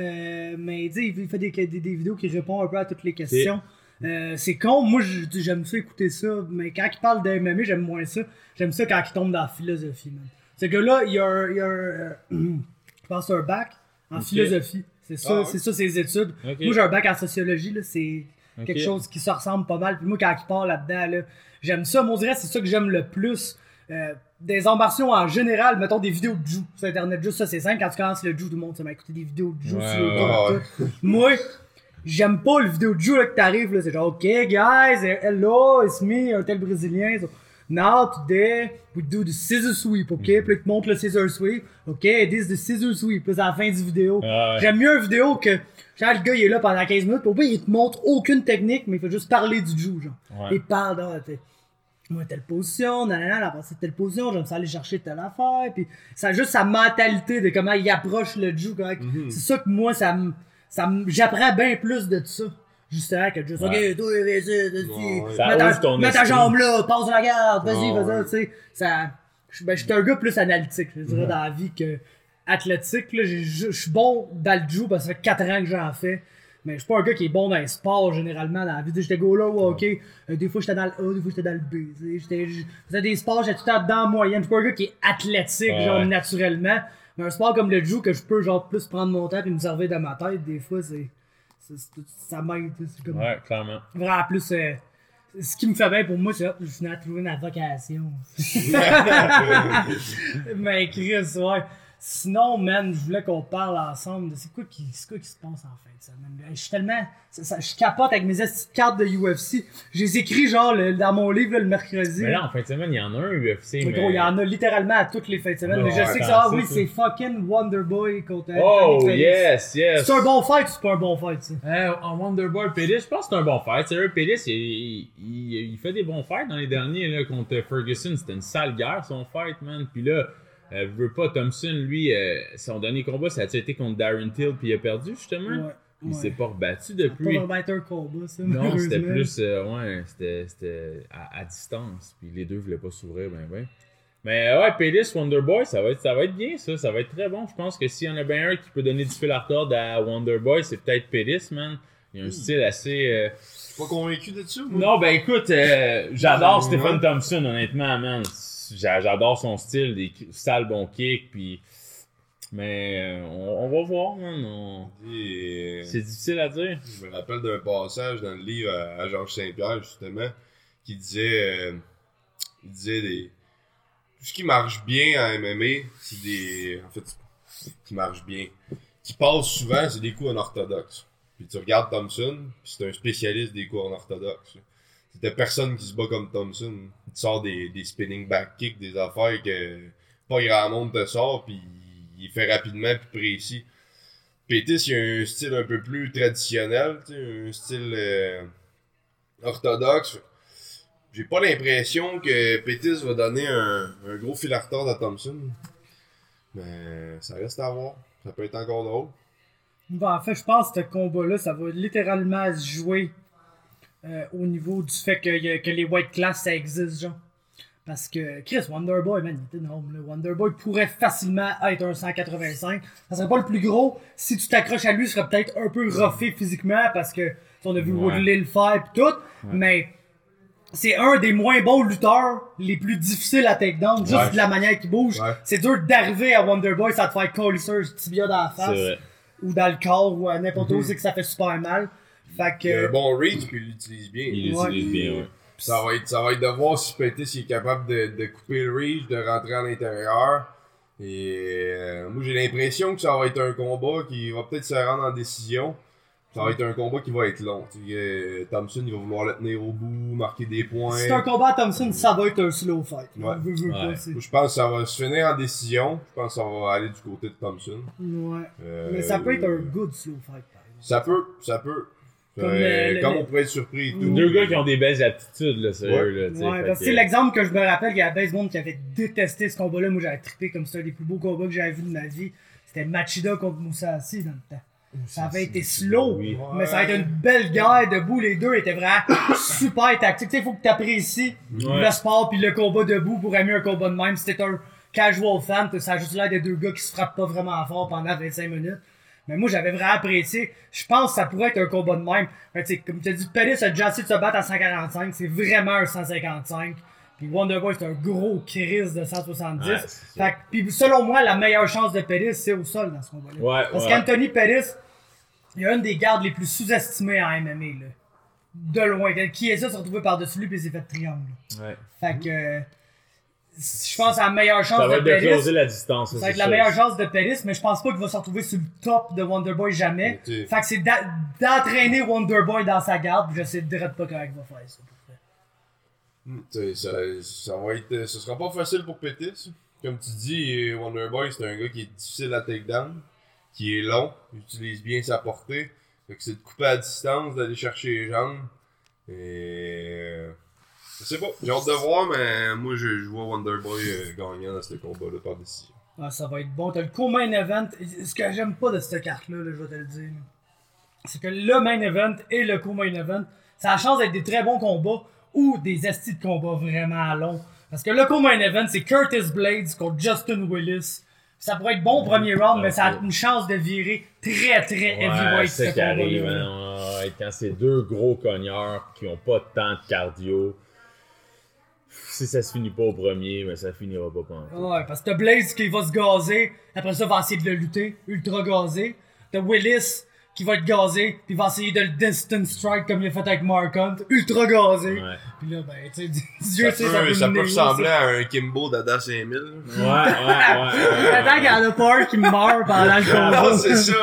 Mais, tu sais, il fait des vidéos qui répondent un peu à toutes les questions. C'est con, moi, j'aime ça écouter ça, mais quand il parle de MMA, j'aime moins ça. J'aime ça quand il tombe dans la philosophie, man. Ce gars-là, il y a un je pense, un bac en philosophie. C'est ça, c'est ça ses études. Ok. Moi, j'ai un bac en sociologie, là. C'est quelque Ok. chose qui se ressemble pas mal. Puis moi, quand il part là-dedans, là, j'aime ça. Moi, on dirait que c'est ça que j'aime le plus. Des arts martiaux en général, mettons des vidéos de Jiu sur internet, juste ça c'est simple, quand tu commences le Jiu, tout le monde ça m'a écouté des vidéos de Jiu Ouais, sur YouTube, ouais. tout. Moi, j'aime pas le vidéo de Jiu là que t'arrives là, c'est genre ok guys, hello, it's me, un tel brésilien. So, now today we do the scissor sweep, ok? Puis là, il te montre le scissor sweep, ok, this is the scissor sweep, puis là, c'est à la fin du vidéo. Ah ouais. J'aime mieux une vidéo que genre le gars il est là pendant 15 minutes, puis au pire il te montre aucune technique, mais il fait juste parler du Jiu, genre. Ouais. Il parle dans moi telle position, nanana, la passée telle position, j'aime ça aller chercher telle affaire, puis ça a juste sa mentalité de comment il approche le Jiu, c'est ça que moi j'apprends bien plus de ça. Justement, que juste, ok, toi, vas-y, Ouais. Ça ouvre ton mets ta esprit. jambe là, passe la garde, vas-y, Ouais. vas-y, tu sais, j'étais un gars plus analytique, je dirais, dans la vie que athlétique. Là, je suis bon dans le jiu parce que ça fait 4 ans que j'en fais. Mais je suis pas un gars qui est bon dans les sports généralement dans la vie. J'étais go là au hockey, des fois j'étais dans le A, des fois j'étais dans le B. Je faisais des sports, j'étais tout le temps dans la moyenne. Je suis pas un gars qui est athlétique, genre naturellement. Mais un sport comme le jiu que je peux genre plus prendre mon temps et me servir de ma tête, des fois ça m'aide. C'est comme clairement. vraiment plus. Ce qui me fait bien pour moi, c'est que je finis à trouver ma vocation. Mais Chris, ouais. Sinon, man, je voulais qu'on parle ensemble de c'est quoi qui se passe en fin de semaine. Je suis tellement. Je capote avec mes cartes de UFC. Je les écris genre dans mon livre le mercredi. Mais là, en fin de semaine, il y en a un UFC. Mais gros, il y en a littéralement à toutes les fins de semaine. Mais je sais que c'est fucking Wonderboy contre. Yes. C'est un bon fight ou c'est pas un bon fight, ça? En Wonderboy Pettis, je pense que c'est un bon fight. Sérieux, Pettis, il fait des bons fights dans les derniers là, contre Ferguson. C'était une sale guerre, son fight, man. Puis là. Veut pas, Thompson, lui, son dernier combat, ça a été contre Darren Till, puis il a perdu, justement. Il s'est pas rebattu depuis. C'est pas rebattu un combat, ça. Non, c'était plus, c'était à distance, puis les deux voulaient pas s'ouvrir, ben. Mais Pettis, Wonderboy, ça va être bien, ça va être très bon. Je pense que s'il y en a bien un qui peut donner du fil à retordre à Wonderboy, c'est peut-être Pettis, man. Il a un style assez. Je suis pas convaincu de ça, moi. Non, ben écoute, j'adore Stephen Thompson, honnêtement, man. J'adore son style, des sales bons kicks, puis... Mais on va voir, man. C'est difficile à dire. Je me rappelle d'un passage dans le livre à Georges Saint-Pierre, justement, qui disait... il disait tout ce qui marche bien en MMA, c'est des... En fait, qui marche bien. Qui passe souvent, c'est des coups en orthodoxe. Puis tu regardes Thompson, puis c'est un spécialiste des coups en orthodoxe. C'était personne qui se bat comme Thompson. Il te sort des spinning back kicks, des affaires que pas grand monde te sort, puis il fait rapidement puis précis. Pettis, il a un style un peu plus traditionnel, un style orthodoxe. J'ai pas l'impression que Pettis va donner un gros fil à retordre à Thompson. Mais ça reste à voir. Ça peut être encore drôle. En fait, je pense que ce combat-là, ça va littéralement se jouer au niveau du fait que les weight class, ça existe, genre. Parce que Chris, Wonderboy, man, il est énorme, là. Wonderboy pourrait facilement être un 185. Ça serait pas le plus gros. Si tu t'accroches à lui, il serait peut-être un peu roughé physiquement parce que on a vu Woodley le faire pis tout. Mais c'est un des moins bons lutteurs, les plus difficiles à takedown, juste de la manière qu'il bouge. C'est dur d'arriver à Wonderboy, ça te fait coller sur le tibia dans la face. Ou dans le corps, ou à n'importe où, c'est que ça fait super mal. Fait que... Il a un bon reach, puis il l'utilise bien. Il l'utilise bien, ouais. Ça va être de voir si Pettis est capable de couper le reach, de rentrer à l'intérieur. Et moi, j'ai l'impression que ça va être un combat qui va peut-être se rendre en décision. Ça va être un combat qui va être long. Thompson, il va vouloir le tenir au bout, marquer des points. Si c'est un combat à Thompson, ça va être un slow fight. Ouais. Je pense que ça va se finir en décision. Je pense que ça va aller du côté de Thompson. Ouais. Mais ça peut être un good slow fight, par exemple. Ça peut. Comme on pourrait être surpris et tout. Deux gars qui ont des belles aptitudes, là, sérieux. Ouais, parce que c'est l'exemple que je me rappelle, il y a base monde qui avait détesté ce combat-là. Moi, j'avais trippé comme c'était un des plus beaux combats que j'avais vu de ma vie. C'était Machida contre Mousasi dans le temps. Ça avait été slow, mais ça a été une belle guerre debout. Les deux étaient vraiment super tactiques. Tu sais, il faut que tu apprécies le sport puis le combat debout pour aimer un combat de même. Si t'es un casual fan, ça a juste l'air de deux gars qui se frappent pas vraiment fort pendant 25 minutes. Mais moi, j'avais vraiment apprécié. Je pense que ça pourrait être un combat de même. Mais tu sais, comme tu as dit, Pettis a déjà essayé de se battre à 145. C'est vraiment un 155. Puis Wonderboy, c'est un gros Chris de 170. Fait que, puis selon moi, la meilleure chance de Pettis, c'est au sol dans ce combat-là. Parce qu'Anthony Pettis, il a une des gardes les plus sous-estimées en MMA, là. De loin. Qui est ça, s'est retrouvé par-dessus lui, puis il s'est fait triangle. Fait que, je pense à la meilleure chance de Pettis. Ça va être de closer la distance. Ça va être la meilleure chance de Pettis, mais je pense pas qu'il va se retrouver sur le top de Wonderboy jamais. Fait que c'est d'entraîner Wonderboy dans sa garde, puis je sais direct pas comment il va faire ça. Ça va être, ce sera pas facile pour Pettis. Comme tu dis, Wonderboy, c'est un gars qui est difficile à takedown, qui est long, il utilise bien sa portée. Fait que c'est de couper à distance, d'aller chercher les jambes. Et je sais pas, j'ai hâte de voir, mais moi je vois Wonderboy gagnant dans ce combat-là par décision. Ah, ça va être bon. T'as le co-main event. Ce que j'aime pas de cette carte-là, là, je vais te le dire, c'est que le main event et le co-main event, ça a la chance d'être des très bons combats ou des estis de combats vraiment longs. Parce que le co-main event, c'est Curtis Blades contre Justin Willis. Ça pourrait être bon au premier round, mais ça a une chance de virer très heavyweight c'est ce qui arrive, combat-là. hein. Quand c'est deux gros cogneurs qui ont pas tant de cardio, si ça se finit pas au premier, mais ça finira pas pendant. Ouais, parce que t'as Blaze qui va se gazer, après ça va essayer de le lutter, ultra gazé. T'as Willis qui va être gazé, puis va essayer de le distance strike comme il a fait avec Mark Hunt, ultra gazé. Ouais. Puis là, ben, tu sais, Dieu sait, Ça peut mener, ressembler ça. à un Kimbo d'Ada 5000. Ouais. Attends qu'il y en a peur qui meurt pendant le combat. Non, c'est ça.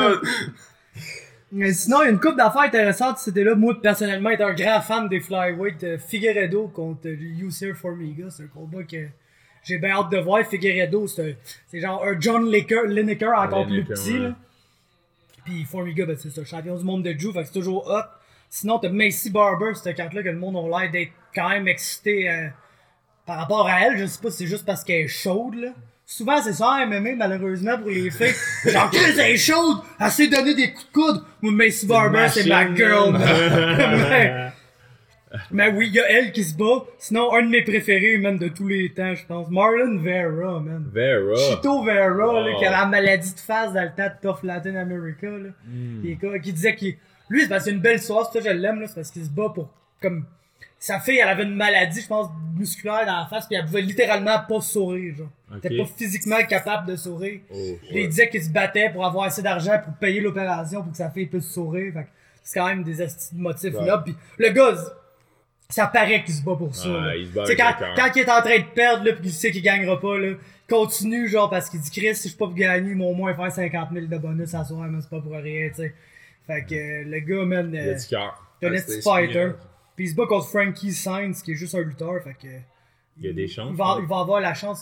Mais sinon, il y a une couple d'affaires intéressantes. C'était là, moi, personnellement, être un grand fan des flyweight. Figueiredo contre Yusir Formiga. C'est un combat que j'ai bien hâte de voir. Figueiredo, c'est genre un John Lineker encore plus Lineker, petit. ouais. Là. Puis Formiga, ben, c'est un champion du monde de Jiu, fait que c'est toujours hot. Sinon, t'as Macy Barber, cette carte-là que le monde a l'air d'être quand même excité par rapport à elle. Je sais pas si c'est juste parce qu'elle est chaude, là. Souvent, c'est ça, MMA, malheureusement, pour les filles. Genre, Chris, elle est chaude! Elle sait donner des coups de coude! Moi, Macy Barber, c'est ma girl, man. mais oui, il y a elle qui se bat. Sinon, un de mes préférés, man, de tous les temps, je pense. Marlon Vera, man. Vera. Chito Vera, là, Oh. qui a la maladie de face dans le temps de Tough Latin America, là. Qui disait qu'il... Lui, c'est parce que c'est une belle soirée, c'est ça que je l'aime, là. C'est parce qu'il se bat pour, comme... Sa fille, elle avait une maladie, je pense, musculaire dans la face, puis elle pouvait littéralement pas sourire, genre. Elle était pas physiquement capable de sourire. Puis il disait qu'il se battait pour avoir assez d'argent pour payer l'opération pour que sa fille puisse sourire. Fait que c'est quand même des estis de motifs là. Puis le gars, ça paraît qu'il se bat pour ça. Ouais, il se bat Tu sais, avec le cœur. quand il est en train de perdre, là, pis il sait qu'il gagnera pas, là, continue, genre, parce qu'il dit, Chris, si je suis pas pour gagner, il m'a au moins faire 50 000 de bonus à soir, mais c'est pas pour rien, tu sais. Fait que le gars, man, Il a du cœur. c'est un Ouais, esti c'est fighter. inspirant. Puis il se bat contre Frankie Sainz, qui est juste un lutteur, fait que... Il y a des chances. Il va avoir la chance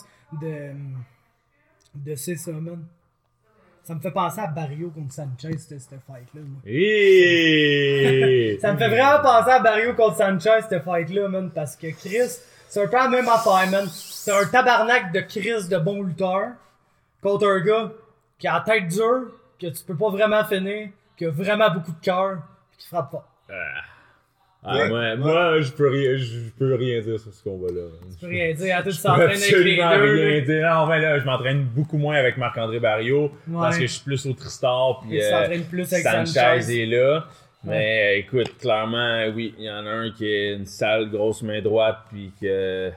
de c'est ça, man. Ça me fait penser à Barrio contre Sanchez, cette fight-là, moi. Hey! Ça me fait vraiment penser à Barrio contre Sanchez, cette fight-là, man, parce que Chris, c'est un peu la même affaire, man. C'est un tabarnak de Chris de bon lutteur contre un gars qui a la tête dure, que tu peux pas vraiment finir, qui a vraiment beaucoup de cœur, pis qui frappe pas. Moi, je peux rien dire sur ce combat-là. Tu peux rien dire, à tout Je peux s'entraîner avec les absolument deux. rien là. dire. Non, mais là, je m'entraîne beaucoup moins avec Marc-André Barrio parce Ouais. que je suis plus au Tristar puis Il s'entraîne plus avec Sanchez est là. Mais écoute, clairement, oui, il y en a un qui a une sale grosse main droite puis qui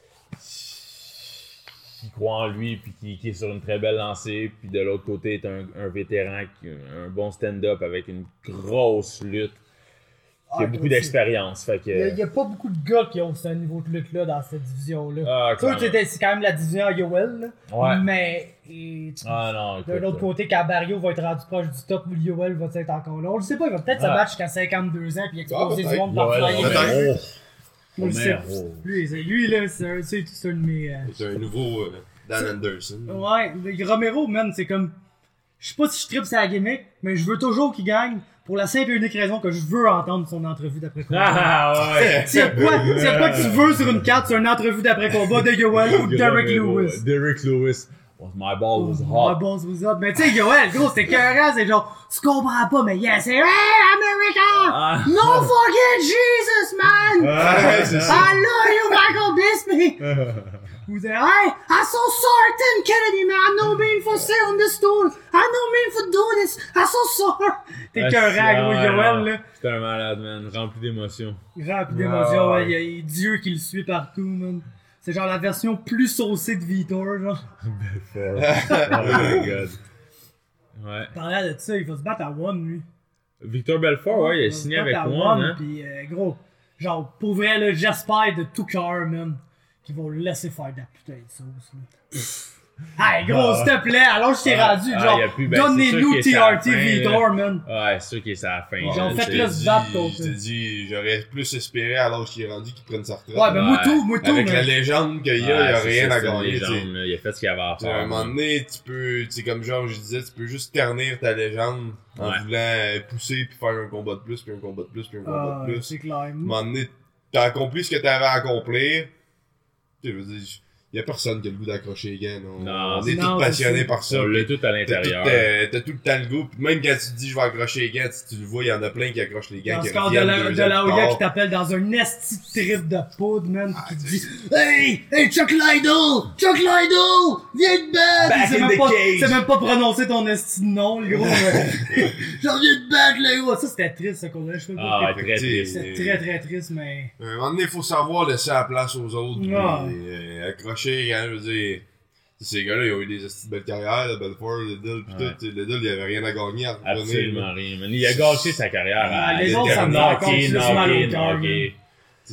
croit en lui puis qui est sur une très belle lancée, puis de l'autre côté est un vétéran qui a un bon stand-up avec une grosse lutte. Qui a beaucoup d'expérience, fait que... Il y a pas beaucoup de gars qui ont ce niveau de lutte-là dans cette division-là. Ah, Toi, clairement. c'est quand même la division à Yoel, là. Ouais. Mais, Ah non, écoute, d'un autre côté, quand Barrio va être rendu proche du top, Yoel va être encore là. On le sait pas, il va peut-être se Ouais. battre jusqu'à 52 ans puis exploser du peut-être. monde par Ouais, flyer. peut-être. On le sait. Oh. Lui, là, c'est un de mes... C'est un nouveau Dan Anderson. Ouais, le Romero, man, c'est comme... Je sais pas si je tripe sa gimmick, mais je veux toujours qu'il gagne pour la simple et unique raison que je veux entendre son entrevue d'après-combat. Ah ouais! C'est quoi que tu veux sur une carte, c'est une entrevue d'après-combat de Yoel ou de Derek Lewis. Derek Lewis. Well, my ball was My hot. balls was up. Mais tu sais, Yoel, gros, c'était écœurant, c'est genre, tu comprends pas, mais yes, c'est Hey, America! Ah. No forget Jesus, man! Ouais, c'est ça. I love you, Michael Bisping! Vous dites, hey, I saw certain Kennedy, man. I no mean for sale on this stool. I no mean for do this. I saw sorry. T'es écœurant, gros, Yoel, là. C'était un malade, man. Rempli d'émotions. Rempli d'émotions, ouais. Il y a Dieu qui le suit partout, man. C'est genre la version plus saucée de Vitor, genre. Oh my god. Ouais. Parlant de ça, il va se battre à One, lui. Victor Belfort, ouais, il a va se signé battre avec à moi, hein. Pis gros, genre, pour vrai, là, j'espère de tout cœur, man, qu'ils vont le laisser faire de la putain de sauce, là. Hey, gros, s'il te plaît, alors je t'ai rendu, genre, y a plus- ben, donnez-nous c'est sûr qu'il est TRT à la fin, Vitor, man. Ouais, c'est sûr qu'il est sur la fin. Ils ont là, fait c'est- le se battre contre Je te dis, j'aurais plus espéré à l'âge qu'il est rendu qu'il prenne sa retraite. Ouais, ben, moi tout, Avec man. la légende qu'il y a, il y Ouais, a c'est rien ça, à c'est une gagner, tu sais. légende, là. Il a fait ce qu'il avait à Tu sais, à un faire. moment donné, tu peux, tu sais, comme genre je disais, tu peux juste ternir ta légende en Ouais. voulant pousser puis faire un combat de plus, puis un combat de plus, puis un combat Ah, de plus. c'est clair. À un moment donné, t'as accompli ce que t'avais à accomplir. Tu sais, je veux dire, y a personne qui a le goût d'accrocher les gants. Non, on est non, tous passionnés c'est par ça. On l'a tout à l'intérieur. T'as tout le temps le goût. Puis même quand tu te dis je vais accrocher les gants, tu le vois, il y en a plein qui accrochent les gants. Dans Qui ce cas reviennent de 2 ans la plus Oya tard. qui t'appelle dans un esti trip de poudre, man, qui te dit Hey, Chuck Liddell! Chuck Liddell! Viens te battre! Back in the cage. C'est même pas prononcer ton esti de nom, le gros. J'en viens de battre, le gros. Ça, c'était triste, ce qu'on a. Je sais pas Ah, pourquoi. très triste. C'était très très triste, mais. À un moment donné, il faut savoir laisser la place aux autres. Puis, Ouais. accrocher, hein, je veux dire. Ces gars-là, ils ont eu des esti de belles carrières, le Belfort, Liddell, pis Ouais. tout. Liddell, il avait rien à gagner à revenir. Absolument rien. Man. Il a gâché sa carrière. Ah, les autres, ça me fait encore plus mal au cœur, knocké. C'est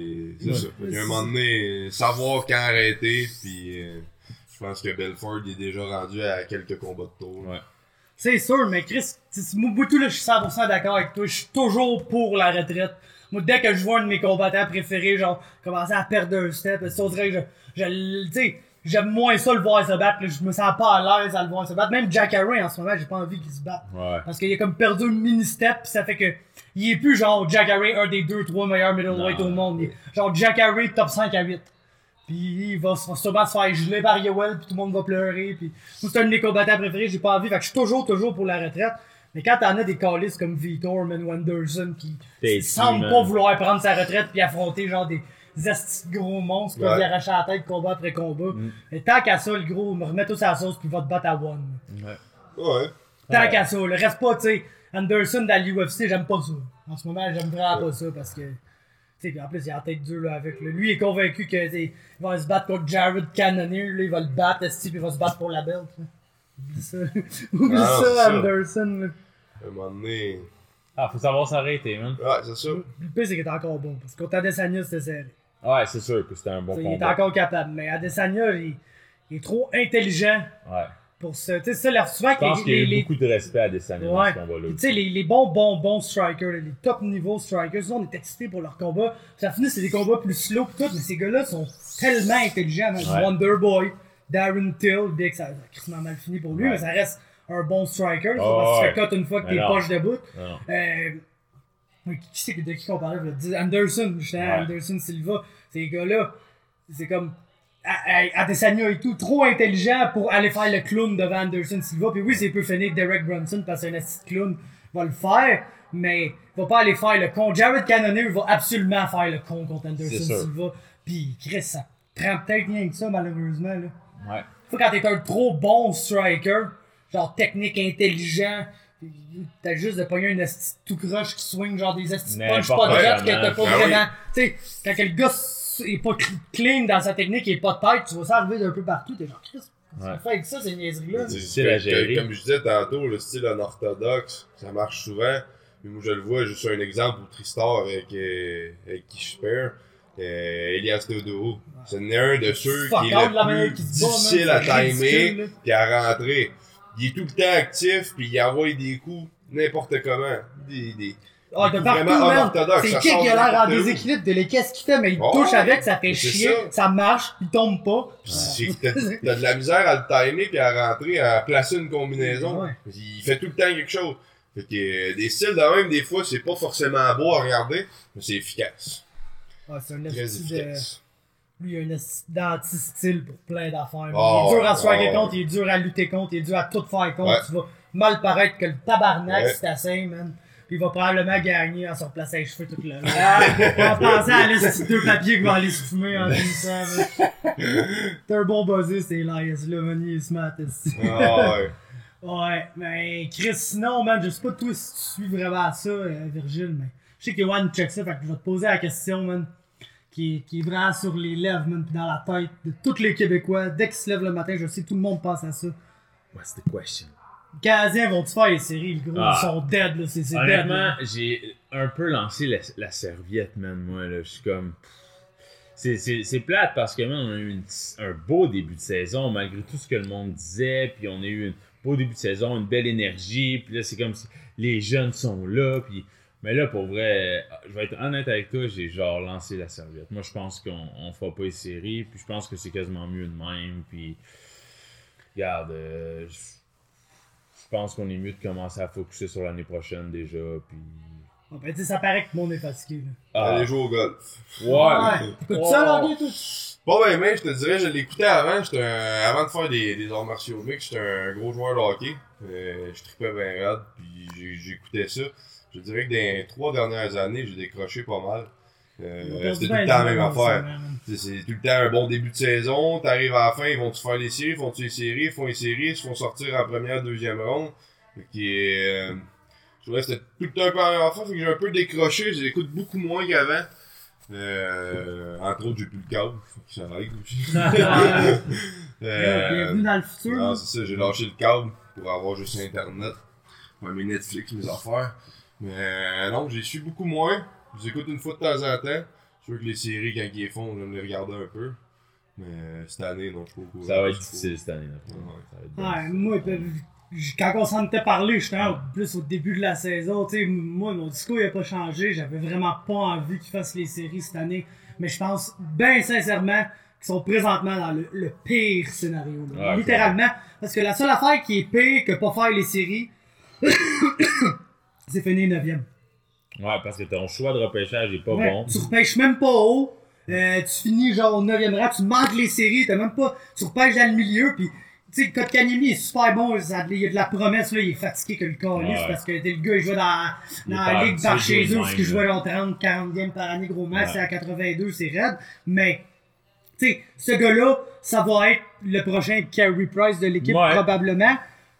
ça. Fait qu'à un moment donné, savoir quand arrêter, puis je pense que Belfort il est déjà rendu à quelques combats de tour. Ouais. C'est sûr, mais Chris, moi, tout là, je suis 100% d'accord avec toi. Je suis toujours pour la retraite. Moi, dès que je vois un de mes combattants préférés, genre, commencer à perdre un step, on dirait que tu sais, j'aime moins ça le voir se battre, là. Je me sens pas à l'aise à le voir se battre. Même Jack Harry, en ce moment, j'ai pas envie qu'il se batte. Ouais. Parce qu'il a comme perdu une mini-step, pis ça fait que, il est plus genre Jack Harry, un des 2-3 meilleurs middleweight au monde. Il est genre Jack Harry, top 5 à 8. Pis il va sûrement se faire geler par Yoel, pis tout le monde va pleurer. Pis moi, c'est un de mes combattants préférés, j'ai pas envie. Fait que je suis toujours pour la retraite. Mais quand t'en as des calices comme Vitor, Man Anderson, qui semblent man. pas vouloir prendre sa retraite pis affronter genre des estis de gros monstres qui peuvent lui arracher la tête combat après combat. Mais tant qu'à ça, le gros, me remet tout sa sauce pis va te battre à one. Ouais. Tant qu'à ça, le reste pas, tu sais, Anderson dans l'UFC, j'aime pas ça. En ce moment, j'aime vraiment pas ça parce que, tu sais, en plus, il a la tête dure là avec le. Lui, il est convaincu que, il va se battre contre Jared Cannonier, là, il va le battre, esti, pis il va se battre pour la belt. Là. Oublie ça. Oublie Ah, ça, c'est ça. Anderson. Là. À un moment donné. Ah, faut savoir s'arrêter, man. Ouais, c'est ça. Le pire, c'est qu'il est encore bon. Parce qu'au Adesanya, c'était serré. Ouais, c'est sûr que c'était un bon T'sais, il est combat. encore capable. Mais Adesanya, il est trop intelligent Ouais. pour ça. Tu sais, ça, là, souvent, Je pense qu'il y a eu les, beaucoup de respect à Adesanya dans Ouais. ce combat-là. Tu sais, les bons strikers, là, les top niveau strikers, souvent, on est excités pour leurs combats. Ça finit, c'est des combats plus slow pis tout, mais ces gars-là sont tellement intelligents. Man. Ouais. Wonderboy, Darren Till, bien que ça a crissement mal fini pour lui, Ouais. mais ça reste un bon striker. Oh, parce que tu ouais. fais cut une fois que Mais t'es non. poche debout. Non. Mais qui c'est de qui qu'on parlait? Anderson, justement, Ouais. Anderson Silva. Ces gars-là, c'est comme Adesanya et tout, trop intelligent pour aller faire le clown devant Anderson Silva. Puis oui, c'est peu finir Derek Brunson parce que c'est un petit clown va le faire, mais il va pas aller faire le con. Jared Cannonier va absolument faire le con contre C'est Anderson sûr. Silva. Puis Chris, ça prend peut-être rien que ça, malheureusement. Là. Ouais. Faut quand t'es un trop bon striker, genre technique intelligent, t'as juste de pogner une esti tout croche qui swing genre des esti punch N'importe pas droite que comment. t'as pas Ah oui. vraiment. Tu sais, quand le gars est pas clean dans sa technique, il est pas de tête, tu vas ça arriver d'un peu partout, t'es genre Chris. Ouais. Ça fait avec ça, ces niaiseries-là. C'est- difficile à gérer. Comme je disais tantôt, le style unorthodoxe, ça marche souvent. Mais moi, je le vois, juste un exemple au Tristar avec qui je perds. Elias Dodo. C'est un de ceux Fuck qui est out de la le manière plus qu'il se bat, man, difficile à c'est ridicule, timer là. puis à rentrer. Il est tout le temps actif puis il envoie des coups n'importe comment. Ah, de partout, vraiment man. unorthodoxe, C'est ça kick, sort il a l'air en n'importe où. déséquilibre de qu'est-ce qu'il fait, mais il Oh, touche avec, ça fait c'est chier, ça. ça marche, il tombe pas. T'as de la misère à le timer puis à rentrer, à placer une combinaison. Ouais. Il fait tout le temps quelque chose. Fait que des styles de même, des fois, c'est pas forcément beau à regarder, mais c'est efficace. Ah, c'est un Très esti de. efficace. Lui, il a un d'anti-style pour plein d'affaires. Oh, il est dur à striker oh. contre, il est dur à lutter contre, il est dur à tout faire contre. Ouais. Tu vas mal paraître que le tabarnak, Ouais. c'est assez, man. Puis il va probablement gagner en se replaçant les cheveux tout le long. En pensant à les deux papiers qui vont aller se fumer en finissant. T'as un bon buzzé, c'est Elias, là, man, il est smart, esti. Ah ouais. Ouais, mais Chris, sinon, man, je sais pas toi si tu suis vraiment ça, Virgile, mais je sais que One check ça, fait que je vais te poser la question, man, qui est vraiment sur les lèvres, man, pis dans la tête de tous les Québécois. Dès qu'ils se lèvent le matin, je sais que tout le monde pense à ça. What's the question? Les Canadiens vont-tu faire les séries, le gros? Ah. Ils sont dead, là, c'est dead. Honnêtement, là. j'ai un peu lancé la serviette, man, moi, là. Je suis comme... C'est plate parce que, man, on a eu un beau début de saison, malgré tout ce que le monde disait, puis on a eu un beau début de saison, une belle énergie, puis là, c'est comme si les jeunes sont là, puis... Mais là, pour vrai, je vais être honnête avec toi, j'ai genre lancé la serviette. Moi, je pense qu'on fera pas les séries, puis je pense que c'est quasiment mieux de même, puis... Regarde, je pense qu'on est mieux de commencer à focuser sur l'année prochaine déjà, puis Ah, ben, tu sais, ça paraît que tout le monde est fatigué. Là. Aller jouer au golf. Ouais. T'écoutes ça, l'hockey, toi? Bon, ben, même, je te dirais, je l'écoutais avant. Avant de faire des arts martiaux mix, j'étais un gros joueur de hockey. Je tripais bien raide, puis j'écoutais ça. Je dirais que dans les 3 dernières années, j'ai décroché pas mal. C'était tout le temps la même affaire. C'est tout le temps un bon début de saison. T'arrives à la fin, ils vont-tu faire les séries? Font-tu les séries? Ils font les séries, ils se font sortir en première, deuxième ronde. Je trouvais que c'était tout le temps un peu la même affaire. Fait que j'ai un peu décroché. Je l'écoute beaucoup moins qu'avant. Entre autres, j'ai plus le câble. Faut que ça règle aussi. Bienvenue dans le futur. Non, c'est ça. J'ai lâché le câble pour avoir juste Internet. Ouais, mes Netflix, mes affaires. Mais non, j'ai su beaucoup moins. Je les écoute une fois de temps en temps. Je sûr que les séries, quand ils les font, je vais me les regarder un peu. Mais cette année, non, je trouve que Ça va être difficile cette année. Ouais, moi, quand on s'en était parlé, j'étais plus au début de la saison. Tu sais, moi, mon discours il a pas changé. J'avais vraiment pas envie qu'ils fassent les séries cette année. Mais je pense, bien sincèrement, qu'ils sont présentement dans le pire scénario. Là. Ouais, littéralement. Parce que la seule affaire qui est pire que pas faire les séries, c'est finir 9e. Ouais, parce que ton choix de repêchage est pas Ouais, bon. tu repêches même pas haut. Tu finis genre au 9e rang, tu manques les séries, t'as même pas. Tu repêches dans le milieu, pis tu sais, Kotkaniemi est super bon, il y a de la promesse, là, il est fatigué que le calice parce que le gars il jouait dans la ligue par chez eux, parce qu'il jouait dans 30-40 games par année, gros match, c'est à 82, c'est raide. Mais, tu sais, ce gars-là, ça va être le prochain Carey Price de l'équipe, probablement.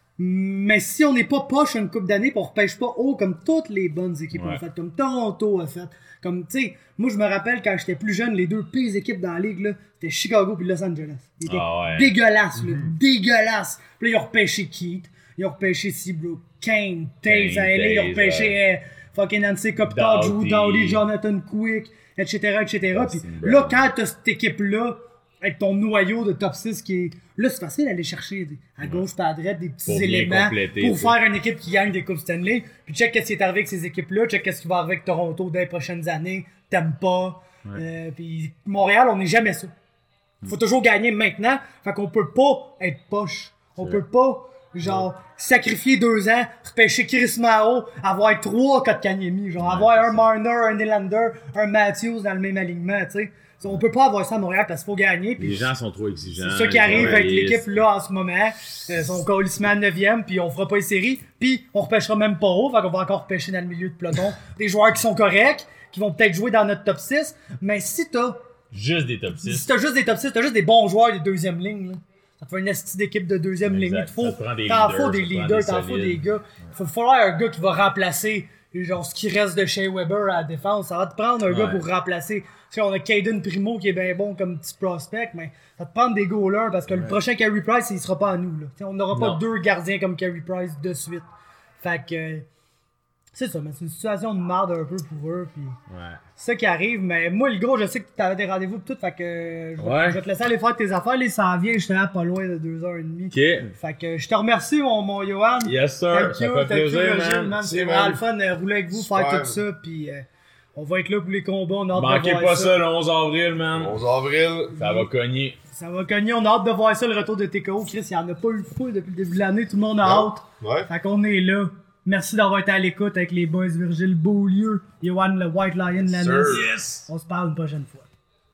Mais si on n'est pas poche une couple d'années, pis on repêche pas haut comme toutes les bonnes équipes ont fait, comme Toronto a fait, comme tu sais, moi je me rappelle quand j'étais plus jeune, les 2 pires équipes dans la ligue là, c'était Chicago puis Los Angeles. Ils étaient dégueulasses, là, dégueulasses. Puis là ils ont repêché Keith, ils ont repêché Seabrook, Kane, Taves à LA, ils ont repêché fucking Nancy Kopitar, Drew Doughty, Jonathan Quick, etc. Puis là quand t'as cette équipe là avec ton noyau de top 6 qui est... Là, c'est facile d'aller chercher à gauche et à droite des petits éléments pour faire une équipe qui gagne des Coupes Stanley. Puis check qu'est-ce qui est arrivé avec ces équipes-là, check qu'est-ce qui va arriver avec Toronto dans les prochaines années, t'aimes pas. Puis Montréal, on n'est jamais ça. Faut toujours gagner maintenant, fait qu'on peut pas être poche. On peut pas, genre, sacrifier 2 ans, repêcher Chris Mao, avoir 3 Kotkaniemi, genre avoir un Marner, un Nylander, un Matthews dans le même alignement, tu sais. On peut pas avoir ça à Montréal parce qu'il faut gagner. Les gens sont trop exigeants. C'est ça qui arrive avec l'équipe là en ce moment. Son colissement à 9e, puis on fera pas les séries, puis on repêchera même pas haut, fait qu'on va encore repêcher dans le milieu de peloton des joueurs qui sont corrects, qui vont peut-être jouer dans notre top 6. Mais si t'as juste des top 6. Si t'as juste des top 6, t'as juste des bons joueurs de 2e ligne. Là. Ça te fait une esti d'équipe de 2e ligne. T'en faut des leaders, t'en faut des gars. Il faut falloir un gars qui va remplacer genre ce qui reste de Shea Weber à la défense. Ça va te prendre un gars pour remplacer. Tu sais, on a Caden Primo qui est bien bon comme petit prospect, mais ça va te prendre des goalers parce que le prochain Carey Price, il sera pas à nous. Là. Tu sais, on n'aura pas 2 gardiens comme Carey Price de suite. Fait que c'est ça, mais c'est une situation de merde un peu pour eux. Puis c'est ça qui arrive. Mais moi, le gros, je sais que t'avais des rendez-vous pis tout. Fait que je vais te laisser aller faire tes affaires. Là, ça en vient justement pas loin de 2h30. OK. Fait que je te remercie, mon Johan. Yes, sir. Ça fait plaisir, man. C'est vraiment le fun de rouler avec vous, faire tout ça. Puis on va être là pour les combats. On a hâte de voir ça. Manquez pas ça le 11 avril, man. 11 avril. Ça va cogner. Ça va cogner. On a hâte de voir ça, le retour de TKO. Chris, il y en a pas eu full depuis le début de l'année. Tout le monde a hâte. Ouais. Fait qu'on est là. Merci d'avoir été à l'écoute avec les boys Virgile Beaulieu, Johan le White Lion, Lannis. Yes. On se parle une prochaine fois.